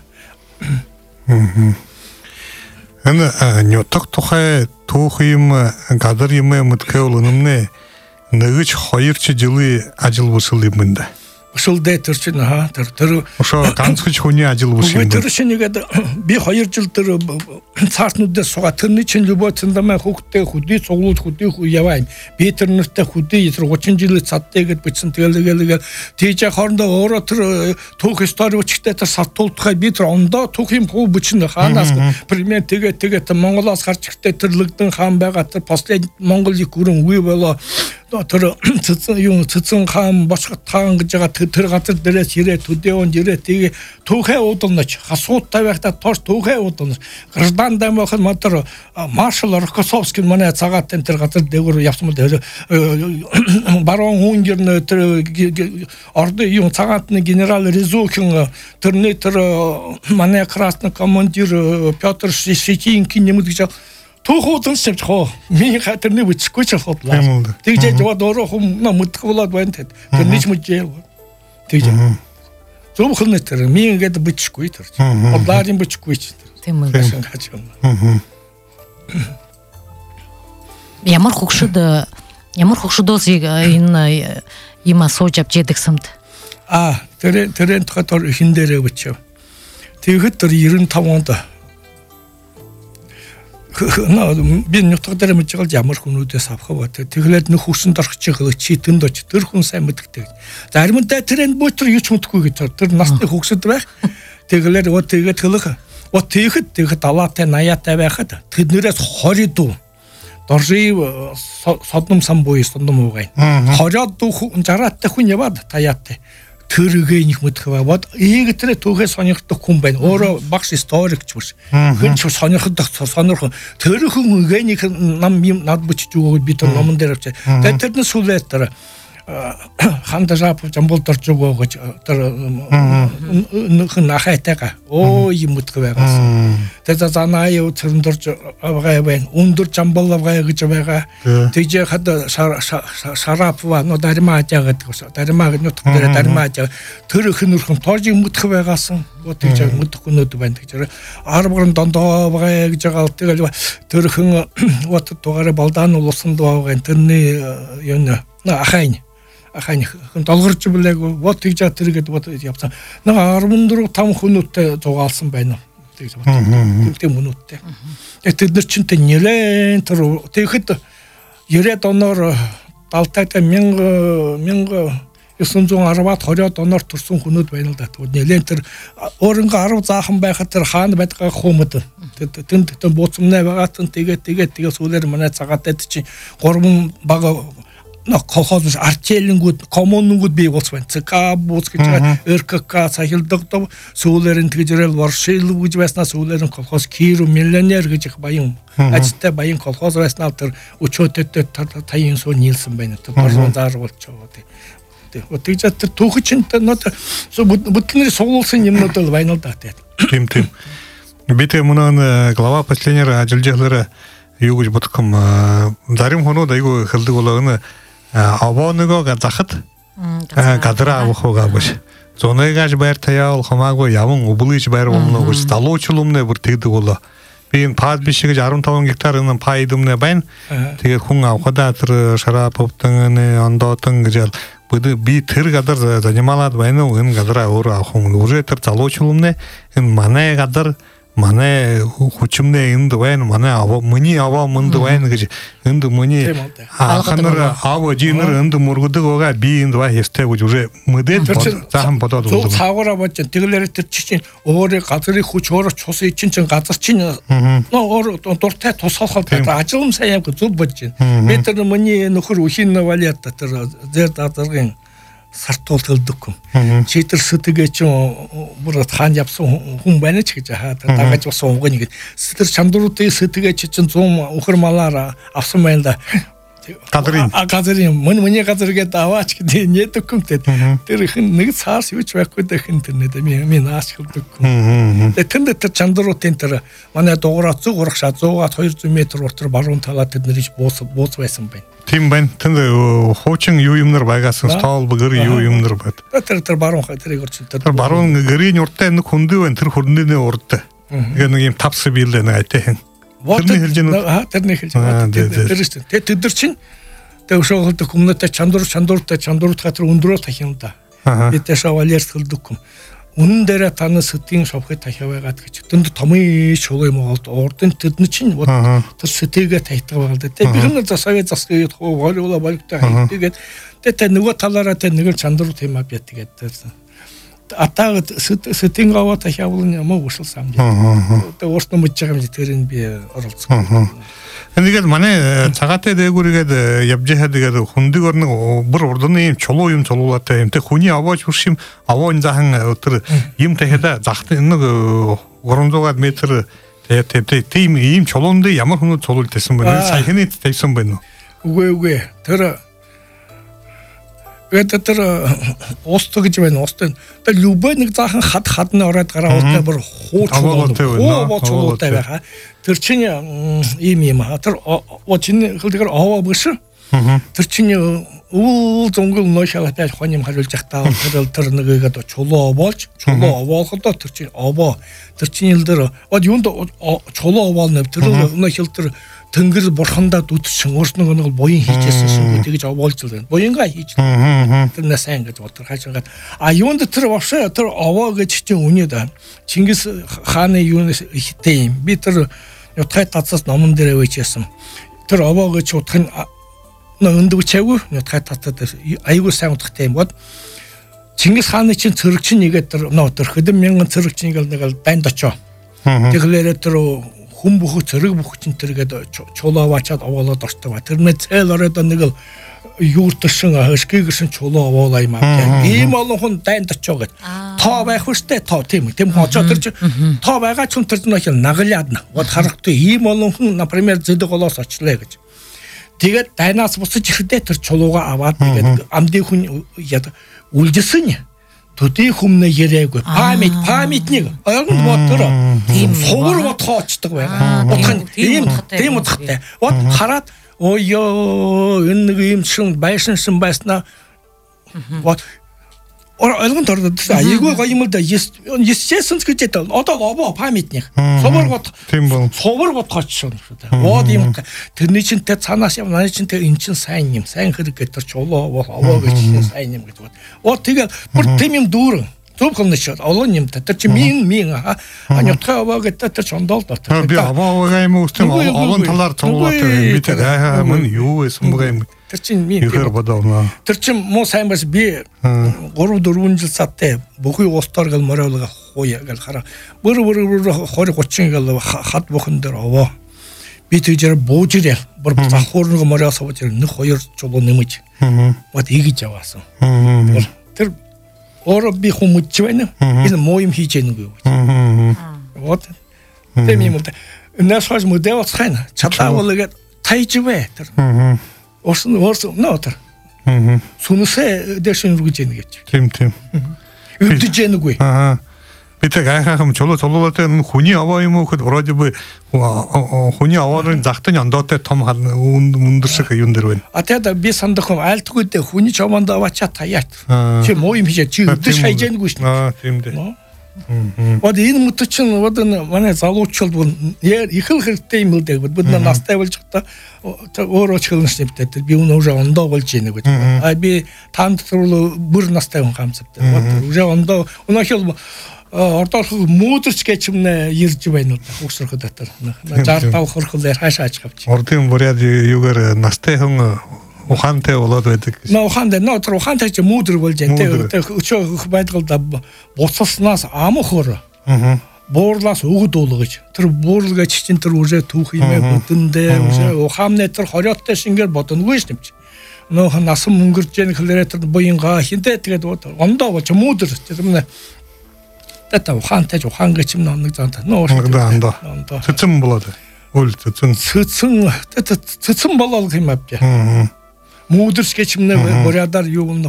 Энэ нютаг тухай түүх юм гадар юм мэдхэвэл үнэмнэ нэгж 2 жилийн ажил бүсэл юм да. Өсөлдөө тэр чинь тэр өшөө ганцхан хүний ажил бүс юм. Тэр шинийгээд би 2 жил тэр цаартнуудаас сугаа тэрний чинь любоцондамаа хүүхдээ хөдий цуглуул хөдий яваа юм. Би тэр нэртэй хөдий 30 жилийн цадтай гэд бичсэн тэгэл тийж хоорондоо өөрөө тэр түүх стори өчгтэй тэр сатуулдахай би тэр ондоо түүх юм хүү бичнэ хаанаас пример тэгээ Монголоос гарч ихтэй тэр лэгдэн хаан байгаа тэр последний Монгол их гүрэн үе болоо тэр цэцэн хаан босгот хаан гэж байгаа тэр газар дээрээс ирээ төдөөнд ирээ тэгээ түүхээ удалнаж хасууттай байхдаа тоош түүхээ удалнаж граждан дамжих матер маршал Рокоссовский манай цагааттай тэр газар дээгүүр явсан мэл барон Хунгерн тэр ордын юм цагаатны генерал Резухин тэрний тэр манай красный командир Петр Шишинкин нэмэд гэж түүхүүдэн шивчхоо миний хатэрний бүчихгүй ч бодлоо. Тэгж яваад өөрөө хүм мэдэх болоод байна тэд. Тэр нэг мүжээ. Тэгж. Зөвхөн тэр ми ингээд бүчихгүй тэр. Бодларын бүчихгүй ч. Тийм үү. Ямар хөгшөдөөс энэ юм асууж авч яддаг самд. Тэр тухайд хин дээрээ бүчихв. Тэгэхэд тэр 95 онд би нутаг дээр мэдчихэл ямар хүнүүдээс авах вэ? Тэглээд нөх хүсэнд орчих чи тэнд оч тэр хүн сайн мэддэг. Заримдаа тэрэнд бүтэр юу ч мэдхгүй гэж тэр насны хөгсөд байх. Тэглээд тэгээд хэлэх. Тэгээд далаатай 80-тай байхад тэднэрээс 20 дүү доржи содном самбуй содном угай. 20 дүү 60-тай хүн яваад таяатай. Тэргээ нэг мэдэх бай. Вот ийгтрэ түүхээ сонирхдаг хүн байна. Өөрөө багш историкч биш. Хүн ч сонирхдаг тэр хүн үгэнийг нам над бичиж өгөөд би тэр номон дээр авчаа. Тэгээд тэрнээс сүлээд тэр хандажап жамболдорж өгөө гэж тэр нөхөн ахайтайгаа юм утга байгаас. Тэгээд занаа юу цэрдэрж авгаа байна. Өндөр жамбол авгаа гэж байгаа. Тэгж хад шарапва но даримаажаа гэдэг ус. Даримаа нутг дээр даримаажаа тэр хөнөрхөн тоож юм утга байгаасан. Тэгж мөдөхнөд байна гэж. Арбгарын дондоо авгаа гэж байгаа. Тэгэл тэр хэн вот тугаараа балдаан уулсан дуугаа тэрний юу ахайн долгорч блээг вот тэгж тэргээд вот явсан. Нэг 14 5 хүнүүтэй зугаалсан байна. Тэгж бод. Тэгтээ мөнүүтэй. Тэгээд тэд нар чинь нэлээд тэр тэгэхэд 90-ад оноор далтайтай 1910-ад 20-ад оноор төрсэн хүнүүд байна л да. Нэлээд тэр өөрөнгө 10 заахан байхад тэр хаан байдгаа хүмүүд тэнд бууцмнаа байгаатан тэгээд сүүлээр манай цагаатай чинь 3 бага колхоз арчээлингүүд коммунгүүд бий болсон. ЦК бууц гэж байгаа РКК сахилдагдав сүүлээр нь тэгжрэл Варшил гэж байснаа сүүлээр нь колхоз Киру миллионер гэж их баян ажилтай баян колхоз байснаа тэр өчөөдөд таян суу нийлсэн байна. Тэр борон заарвалж байгаа. Тэгж тэр түүхчэнтэй нот бүтгэний суулсан юмнууд бол байна л да. Тийм. Би тэ мөн глава последнер ажиллажлаараа юу гэж бодохом зарим хоноод айгу хэлдэг болгоно авооногоо захад гадраа авахгаа биш. Зонэгаж байр таяал хамаагүй яван өвлөж байр болно гэж залуучулмнэ бүр тэгдэг болоо. Би энэ пад биш гэж 15 гектар энэ пайдумнэ байна. Тэгээд хүн авахдаа тэр шараповтон ондоотон гэж би тэр гадар занималаад байна уу энэ гадраа өөр авах юм. Үрээ тэр залуучулмнэ энэ манай гадар манай хүчмнээ энд байна манай миний аваа мөнд байна гэж энд миний ханар аваа жинэр энд мөргөдөг байгаа би энд бай хэвтэй гэж үрээ мэдээд заахан бодоод байгаа. Цаагаараа бод тэглэр тэр чинь өөрөө газрын хүч өөрөө цус чинь газар чинь өөр дуртай тусгаалхад ажил сайн яг зүг бодож байна. Би тэр миний нөхөр үхин валиат тэр зэр дадаргын сартуул төлдөг. Чи тэр сэтгээ чи бүр хаан явсан хүн байна ч гэж дагаж басан унгын нэг. Тэр чамдруудын сэтгээ чи чинь 100 өхөр малаар авсан байна да. Газрын миний газар гэдэг аваач гэдэг нэдэг хүмтэй. Тэр их нэг цаас юуч байхгүй дахин тэр нэдэ ми нааш хэлдэг. Тэгээд тэр чамдруудын тэр манай дуурай 100 урагшаа 100-аад 200 м уртар баруун талаад тэр нэрж бууц байсан байна. Тийм байна. Тэнд хуучин юу юмнар байгаас стол бгэр юу юмнар байд. Тэр баруун тэрийг орчил. Тэр баруун гэрийн уртаа нэг хүндээ байна. Тэр хүрдний урд. Тэгээ нэг юм тавс биелээ нэг айтай. Тэрний хэлж байгаа. Тэгээд тэд нар чинь төвшөөлдөг хүмүүстээ чандууртай хатар өндрөө тахин да. Бид шавалерс хэлдэг юм. Үнэн дээр таны сэтгийн шовхыг тахиа байгаад гэж. Тэнд томын шугай Монголд урдын тэдний чинь тэр сэтгээ тахдаг байгаа л да. Тэгээд бид нар засаага засгийг хоолоо болготой тэгээд тэгээд нөгөө талаараа тэр нэг чандуур тийм аа тэгээд атаа сэтгийн гаваа тахиавал юм уу уушсан юм. Тэгээд уурсан мэж байгаа юм тэрийг би оролцсон. Энэгээр манай цагаатай дээгүүргээд явж хаадаг хүндэг орны бүр урдны юм чулуу юм чулуулаатай юм. Тэг хүний аваач хүрш юм аваан захан өтер юм тахиада захт нэг 300-аад метр тийм ийм чулуунд ямар хүмүүс цулуул тавьсан байна. Саяхны тавьсан байна уу? Үгүй. Тэр ост гэж байна. Ост. Тэр любой нэг захан хадны ороод гараа уутаа бүр хуучлуутай байхаа. Тэр чинь ийм юм аа. Тэр очны хэлдгээр аваа биш. Тэр чинь үл зөнгөл ношалтай хоньям харуулж захтаа тэр нэгээд чулуу болж чулуу овоолоход тэр чинь овоо. Тэр чинь илдэр юунд чулуу овоолно тэр ношил тэр тэнгэр бурхандаа дүдсэн өөрснөө нэг буян хийжсэн шүү тэгж овоолж байна. Буянгаа хийж. Тэр насаа ингэж бодор хажаагаад юунд тэр вообще тэр овоо гэж чинь үнэ да. Чингис хааны юунаас ихтэй юм. Би тэр Ятгай татсаас номон дээр үйжсэн. Тэр овоо гэж утгын өндөг чавгүй Ятгай татад аягүй сайн утгатай юм бод. Чингис хааны чинь цэрэгчин нэгээд тэр хэдэн мянган цэрэгчин нэг дайнд очоо. Тэгэхээр тэр хүн бүхэ цэрэг бүхчин тэргээд чулуу аваачаад овоолоод ортой ба. Тэр нэг цэл ороод нэг юуртшин хашгийгсэн чулуу овоолаа юм аа. Ийм олон хүн дайнд очоо гэд. Тоо байх хүстэй тоо тийм очоо тэр тоо байгаа ч хүн тэр нэг наглаад вот харахгүй ийм олон хүн например зэдэг голоос очлаа гэж. Тэгээд дайнаас бусаж ирэхдээ тэр чулууга аваад тэгээд амдын хүн үлдсэн. Төдий хүмнэ яриаггүй. Памятник. Ойлгонд мотор. Сувар бодхоочдаг байгаа. Утхан тийм утгатай. Вот хараад ёо энэ нэг юм шин байшинсан байснаа. Вот ойлгонд ордог. Айгүй гоё юм л да. Естественно гэж одоо лобо памятник. Сувар бодхооч шин. Вот юм. Тэрний чинь тэ цаанаас юм. Наа чинь тэ эн чинь сайн юм. Сайн хэрэг гэдэг чулуу овоо гэж сайн юм гэж. Вот тэгээд бүр тийм юм дүүрэн. Зөвхөн нэг олон юм тэр чи мин анютхаа овоо гэдэг тэр чондол дотор. Би овоо юм үстэм олон талаар цуглуулдаг би тэр мөн юу байсан юм. Тэр чинь мин тэр чинь муу сайн бас би 3-4 жил саттай бүхий устаар гал моролго хуя гал хараа бүр 20-30 гал хад бүхэн дээр овоо би тэр буужирэл бүр захуурныг мороос авч нэг 2 чулуу нэмэж вот ийгэж яваасан. Тэр ороо би хүмүүж байна. Энэ муу юм хийж ийнгүй. Вот тэм юм уу. Нас хаж модель цхайна. Чатаавлага тайжвэ тэр. Орсон нотер. Сүнсээ дэшин рүүж ийн гэж. Тийм. Үдэж ийнгүй. Би тэг айхам чулуулаатай хүний аваа юм уу гэхэд вроде бы хүний аваарын захтын ондоотой том өндөр шиг юм дэр байна. Тэгээд би сандахом айлтгүйдээ хүний чаманд аваачаа таяат. Чи муу юм хийж чи өдөж хайж ийнгүй шнэ. Тийм дээ. Вот энэ мөт чинь вот манай залуучууд их л хэрэгтэй юм л дээ. Бид настай болж та өөрөө ч хэлнэстэй би өнөө уже ондоо болж ийнэ гэж. Би танд бүр настай хүн хамсавтай. Вот уже ондоо өнөөхөл ордоох муудэрч гэж юм ирж байна уу хөсрөхөд дотор 65 хөрхөлээр хаашаач гавч. Ордын буряд юугаар настай хүн ухаантай болоод байдаг. Ухаантай нотор ухаантай ч муудэр болж байна. Тэг өчөө байдгалда буцалснаас амхөр. Буурлаас өгд уулгаж. Тэр буурлгаж чинь тэр уже түүх юм бүтэндээ уже ухаамны тэр хориоттой шингээр бодонгүй ш нэмч. Нөх насан өнгөрж яах хэлээрээ тэр буянга хинтээ тэгээд ондоо болж муудэр тийм нэ. Тата ухаантай ухаан гэж юм нэг заантаа. Ондоо. Цэцэн болоод. Үл цэцэн болоод юм авчаа. Муудэрс гэж юм бурядар юу юм нэ.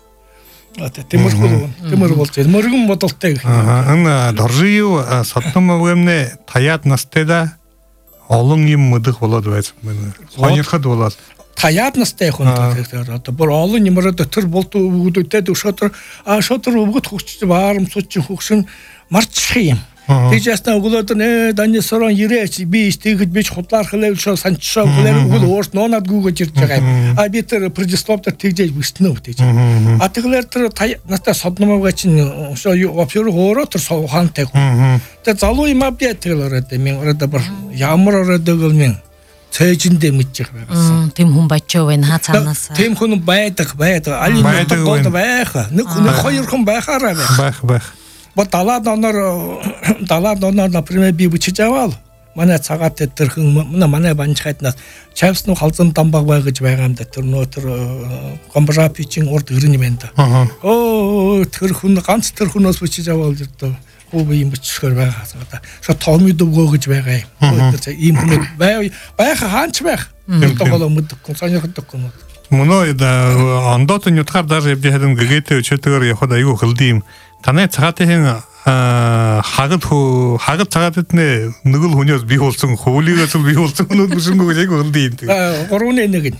Тэмэр болж мөргөн бодолтой гэх юм. Энэ доржиу сатнам өгөмнө таяад настай да олон юм мэдэх болоод байсан. Хоньроход болоод таяад настай хүн одоо бүр олон юмроо дотор болт өгдөдөө шотор шотор өгөд хөгч баарамсууч хөгшин марчих юм. Тэжээсээ өглөөд нэ данисорон ирээч би тэгж би худлаар хэлэв шо санчшоо хэлэр өгөл уурс ноонад гүгэж ирж байгаа юм. А би тэр предисловтер тэгжээж бүснэ үү тэгж. А тэгэхээр тэр настай содномоога чинь шо офер хоороо тэр ухаантай хүн. Тэр залуу юм авдаа тэгэлэрээ мен ороод бар ямар ороод өгөл мен цээжиндээ мэдчих байгаас. Тийм хүн бачаа байна цаанаас. Тийм хүн байдаг. Али нэг гол байх. Нэг хоёр хүн байхаараа байх. Вот 70 донор например би бүчиж аваад манай цагаат дээр хүн манай банчхайтнаас чавсны халзан дамбаг бай гэж байгаа юм да тэр компрапичин урд ирнэ байна да. Тэр хүн ганц тэр хүнээс бүчиж аваад ирдөө хөө юм бүчгээр байгаа. Шо томид өгөө гэж байгаа юм. Тэр ийм хүн байх хаач байх. Тэр тоглоо мэдхгүй сонирхдаг юм. Мөнөө ондоот нь утгаар даже би хэдэн гэгээтэй өчтөр явахад аюу хөлдим. Танай цагаатын хагад цагаатд нэг л хүнээс бий болсон хөвлийгээс бий болсон өнөд бүсэнгөө яг хөлдим. 3-1.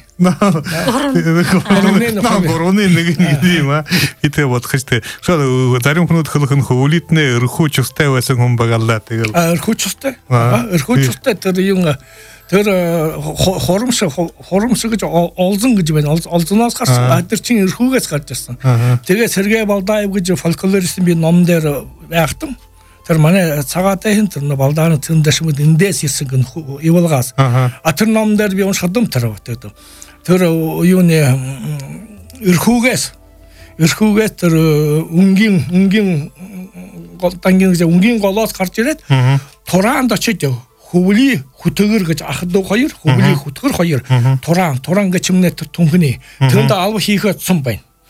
Гороны нэг юм аа. Итэ бодхочтой. Зарим хүмүүс хөлхөн хөвлитнэ өрхөж устай байсан хүн багаллаа тэгэл. Өрхөж устай. Өрхөж устай тэр юм тэр хоромш гэж олзон гэж байна. Олзоноос гарсан. Тэр чинь өрхүүгээс гарч ирсэн. Тэгээ Сергей Балдаев гэж фольклорист би ном дээр яахтам. Тэр манай цагаатай хин тэр балдааны цэндашмд эндээс ирсэн гэн ивэлгаас. Тэр ном дээр би уншдам тэр. Тэр юуны өрхүүгээс тэр өнгийн голоос гарч ирээд тураанд очиж хөвли хүтгэр гэж ах дүү хоёр хөвли хүтгэр хоёр туран гэж юмнэ тэр түнхний тэнд алба хийхэд сум байна.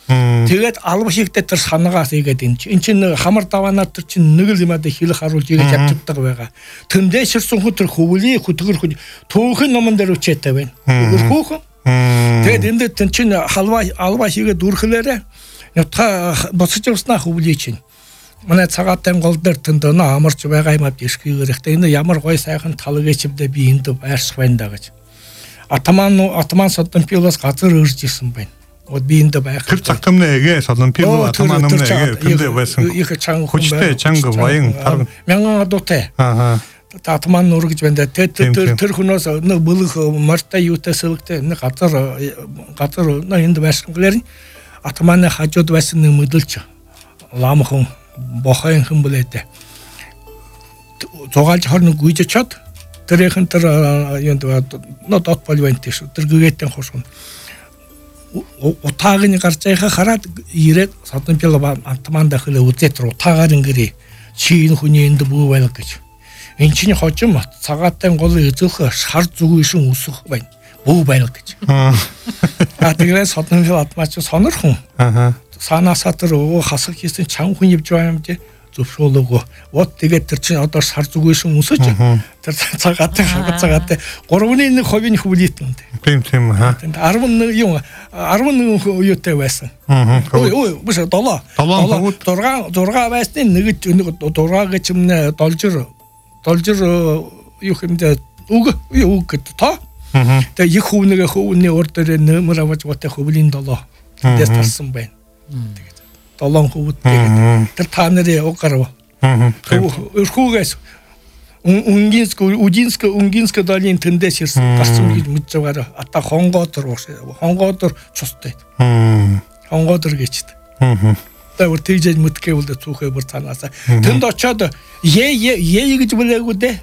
Тэгээд алба хийхдээ тэр санаагаас игээд энэ чинь хамар даваанаар тэр чинь нэг л юм аа хэлэх харуулж игээд явчихдаг байгаа. Тэндээшэрсэн хүн тэр хөвлийн хөтгөр төөхөн номон дээр үчээтэй байна. Хөөхөн. Тэгээд энд тэр чинь алба хийгээд үргэлээрээ нутга босч явснаа хөвлийн чинь. Манай цагаатай гол дээр тэнд өнөө амарч байгаа юм аа дэшгээр ихтэй энэ ямар гой сайхан талгээчвдээ би энд байрсах байна да гэж. Атаман Соломпиолоос газар өрж исэн байна. Би энд байх. Тэр цагтамнээгээ Соломпиол атаманамнээгээ тэндээ байсан. Их чанга хүчтэй чанга баян таран мянган адуутай. Атаман нуур гэж байна. Тэр хүнээс нэг бүлэг мартай юутай сэлгтэй нэг газар энд байсан гэхээр атаманы хажууд байсан нэг мэдлж ламхан бохайн хэн блэдэ. Зогаалж хорны гүйж чад тэрхэн тэр юунд нотот полвентиш тэр гүгэтэн хошгон утаагийн гарч байхаа хараад ирээд Соломпиол атаман дахил үзээд утаагаар ингэрээ чи энэ хүний энд бүү байл гэж. Энд чинь хожим цагаатай гол эзөх шар зүгүйшин үсэх байна. Бүү байл гэж. Тэгээд Соломпиол атмаач сонирхон. Санаасаа тэр хасах хийсэн чам хүн явж байгаа юм тий. Зөвшөөрөлгөө. Вот тэгээд тэр чинь одоо шар зүгүйшин үсэж. Тэр цагаатай 3-1 хувийн хөвлөйтэн. Тийм хаа. 11 юутай байсан. Ой биш 7 байсны нэг дургаач юм нэ должир юу хэмдэ үг гэдэг та. Тэгээд их хөвний ор дээр нэмэр аваж готой хөвлийн 7 дэс тарсан байна. Тэгээд 7 хөвд тэгээд тэр та нарын угарав. Өрхүүгээс Унгинск долын тэндээс ирсэн гарсан гэж мэдж байгаараа ата хонгоодор цустай. Хонгоодор гэжтэй. Тэгээд тийж мэдгээ бол цүхээ бүр цаанаасаа. Тэнд очоод ээ гэж болоогүй дээ.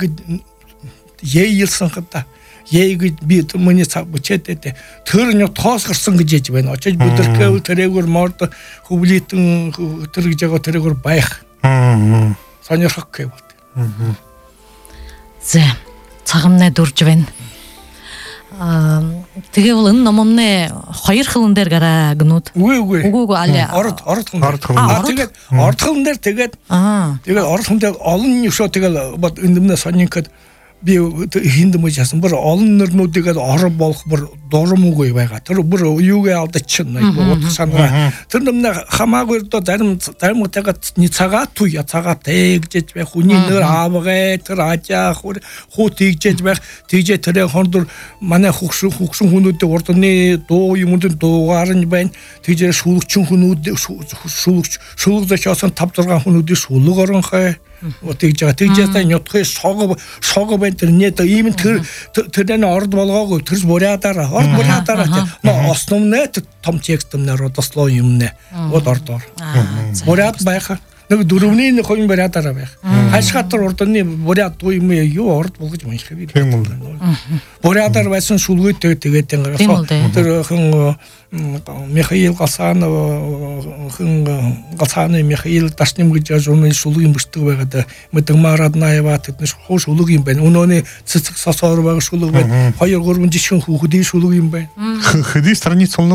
Ээ илсэн хата. Ээ би миний цаг бүчээтэй. Тэр нь тоос гарсан гэж яж байна. Очиж бүдэрхээвэл тэрэгөр морд хөвлөйтэн тэр гэж байгаа тэрэгөр байх. Сонирхох гэв. Зэ цагамнаа дурж байна. Тэгээ бол энэ номомны хоёр хилэн дээр гараа гнүүд. Үгүй аль орд тэгээд орд хилэн дээр тэгээд орд хилэн дээр олон юм шоо тэгэл энэ сонинкад би хинд мэж ясан бүр олон нэрнүүдийг ор болох бүр дурамгүй байгаа. Тэр бүр юугээ алдчихна. Утсанаа. Тэр нэмнэ хамаагүй доо зарим утаагаад цагаат туя цагаат гэж байх хүний нэр аавгээ тэр ажаа хуу тэгжэж байх тэгжээ тэр хондор манай хөгшин хүмүүдийн урдны дуу юмд дуугаар нь байна. Тэгжээ шүүлгчин хүмүүд шүүлгч яасан 5-6 хүмүүдийн шүүлэг оронхой. Тэгжээ нютхээ шог байна тэр нэт ийм тэрний орд болгоогүй тэр бурядараа основной том текстнэр одослоо юмнэ од ордоор буряд байх нэг дөрөвний хувийн бурядараа байх хашгатар урдны буряд дуу юм юу орд болгож маньх би бурядар байсан шүлгөөтэй тэгээд тэр хэн Михаил Галсаны Михаил Дашним гэж журналист шүлгийн бүсдэг байгаад Мэдгмаа Раднаева тэдний хууш шүлэг юм байна. Өнөөний цэцэг сосоор байгаа шүлэг байна. 2-3 жишгэн хүүхдийн шүлэг юм байна. Хэдий страниц солнов?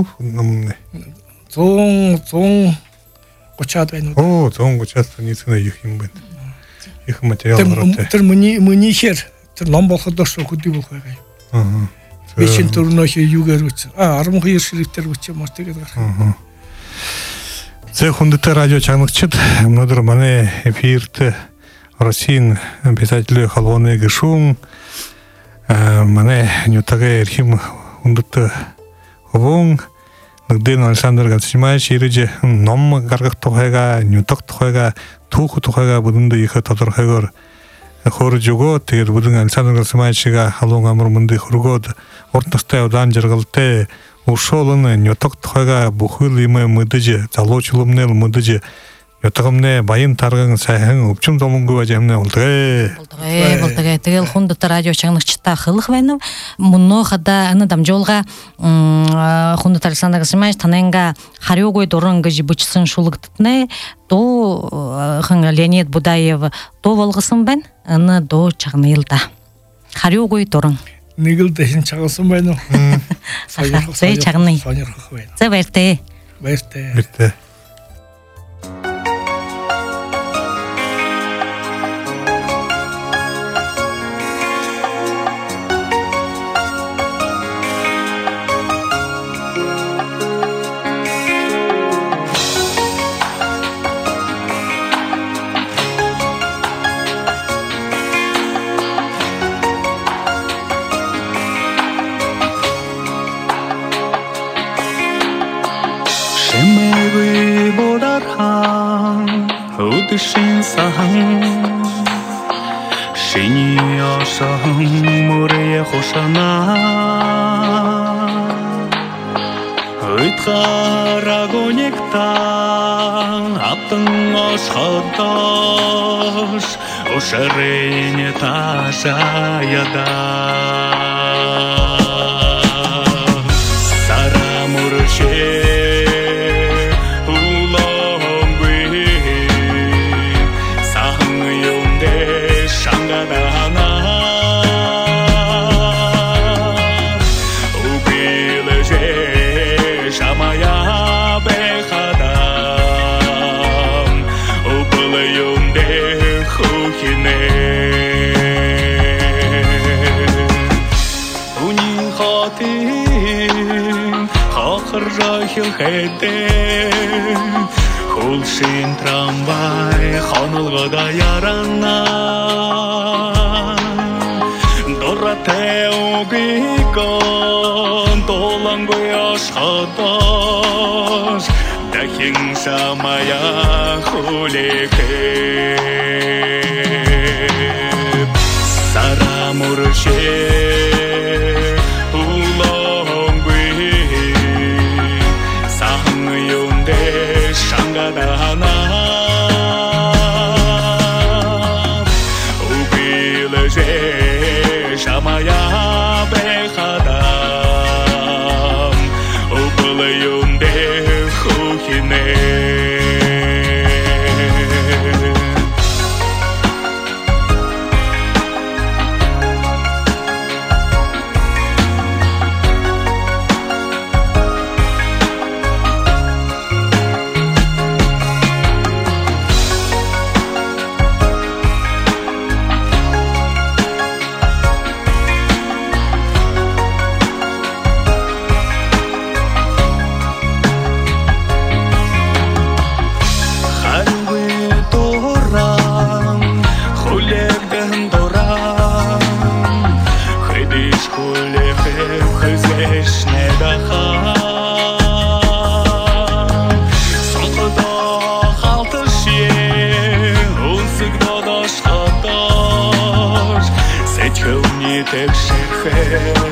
130-аад байна. 130 страницны их юм байна. Их материал гараад. Тэр мөнийхэр тэр ном болоход хөдөө болох байгаа. Бишин төрнөөш юугаар үз. 12 шрифтээр үз юм уу тэгээд гарах. Зэ хүндэтэй радио чанагчид өнөөдөр манай эфирт Российн писатель холбооны гишүүн манай нютагээ эрхэм хүндэт хөвөн Нагден Александр Гацимаш ирж ном гаргах тухайга нютаг тухайга түүх тухайга бүдэндээ их тодорхойгоор хөрж өгөө. Тэгээд бүдэн Александр Гацимашига халуун амар мөндөй хөргөөд урт настай удаан жаргалтай ушоолн нютаг тухайга бүхэл юм мэдэж залуучламнел мэдэж ятгамне баян тарган сайхан өвчм зомонгүй байж амна болдгээ. Тэгэл хүндэт радио чагнагчтай хылах байна. Мөнөө хада аны дамжуулга хүндэт Александр Гацимаш тананга харьуугүй дуран гэж бичсэн шүлэгдтнэ дуу хэн Леонид Будаев дуу болгосон байна. Аны дуу чагнылда. Харьуугүй дуран. Нэг л дэхин чагалсан байна уу? Сая чагны. Сонирхох байна. За баяртай. Баяртай. Шэмэгүй борархан өдөшин сахан шиний осон мөрөө хошана Ыйтхарагонектан аптын ошходош ошарене ташаяда Сарамурше Хилхэдэ хулшин трамвай хонолгода ярана Доратеогикон долангой ашхадаш дахин самая хулике Сарамурше Шамая бехадам Убылаюнде хухине Tek şehir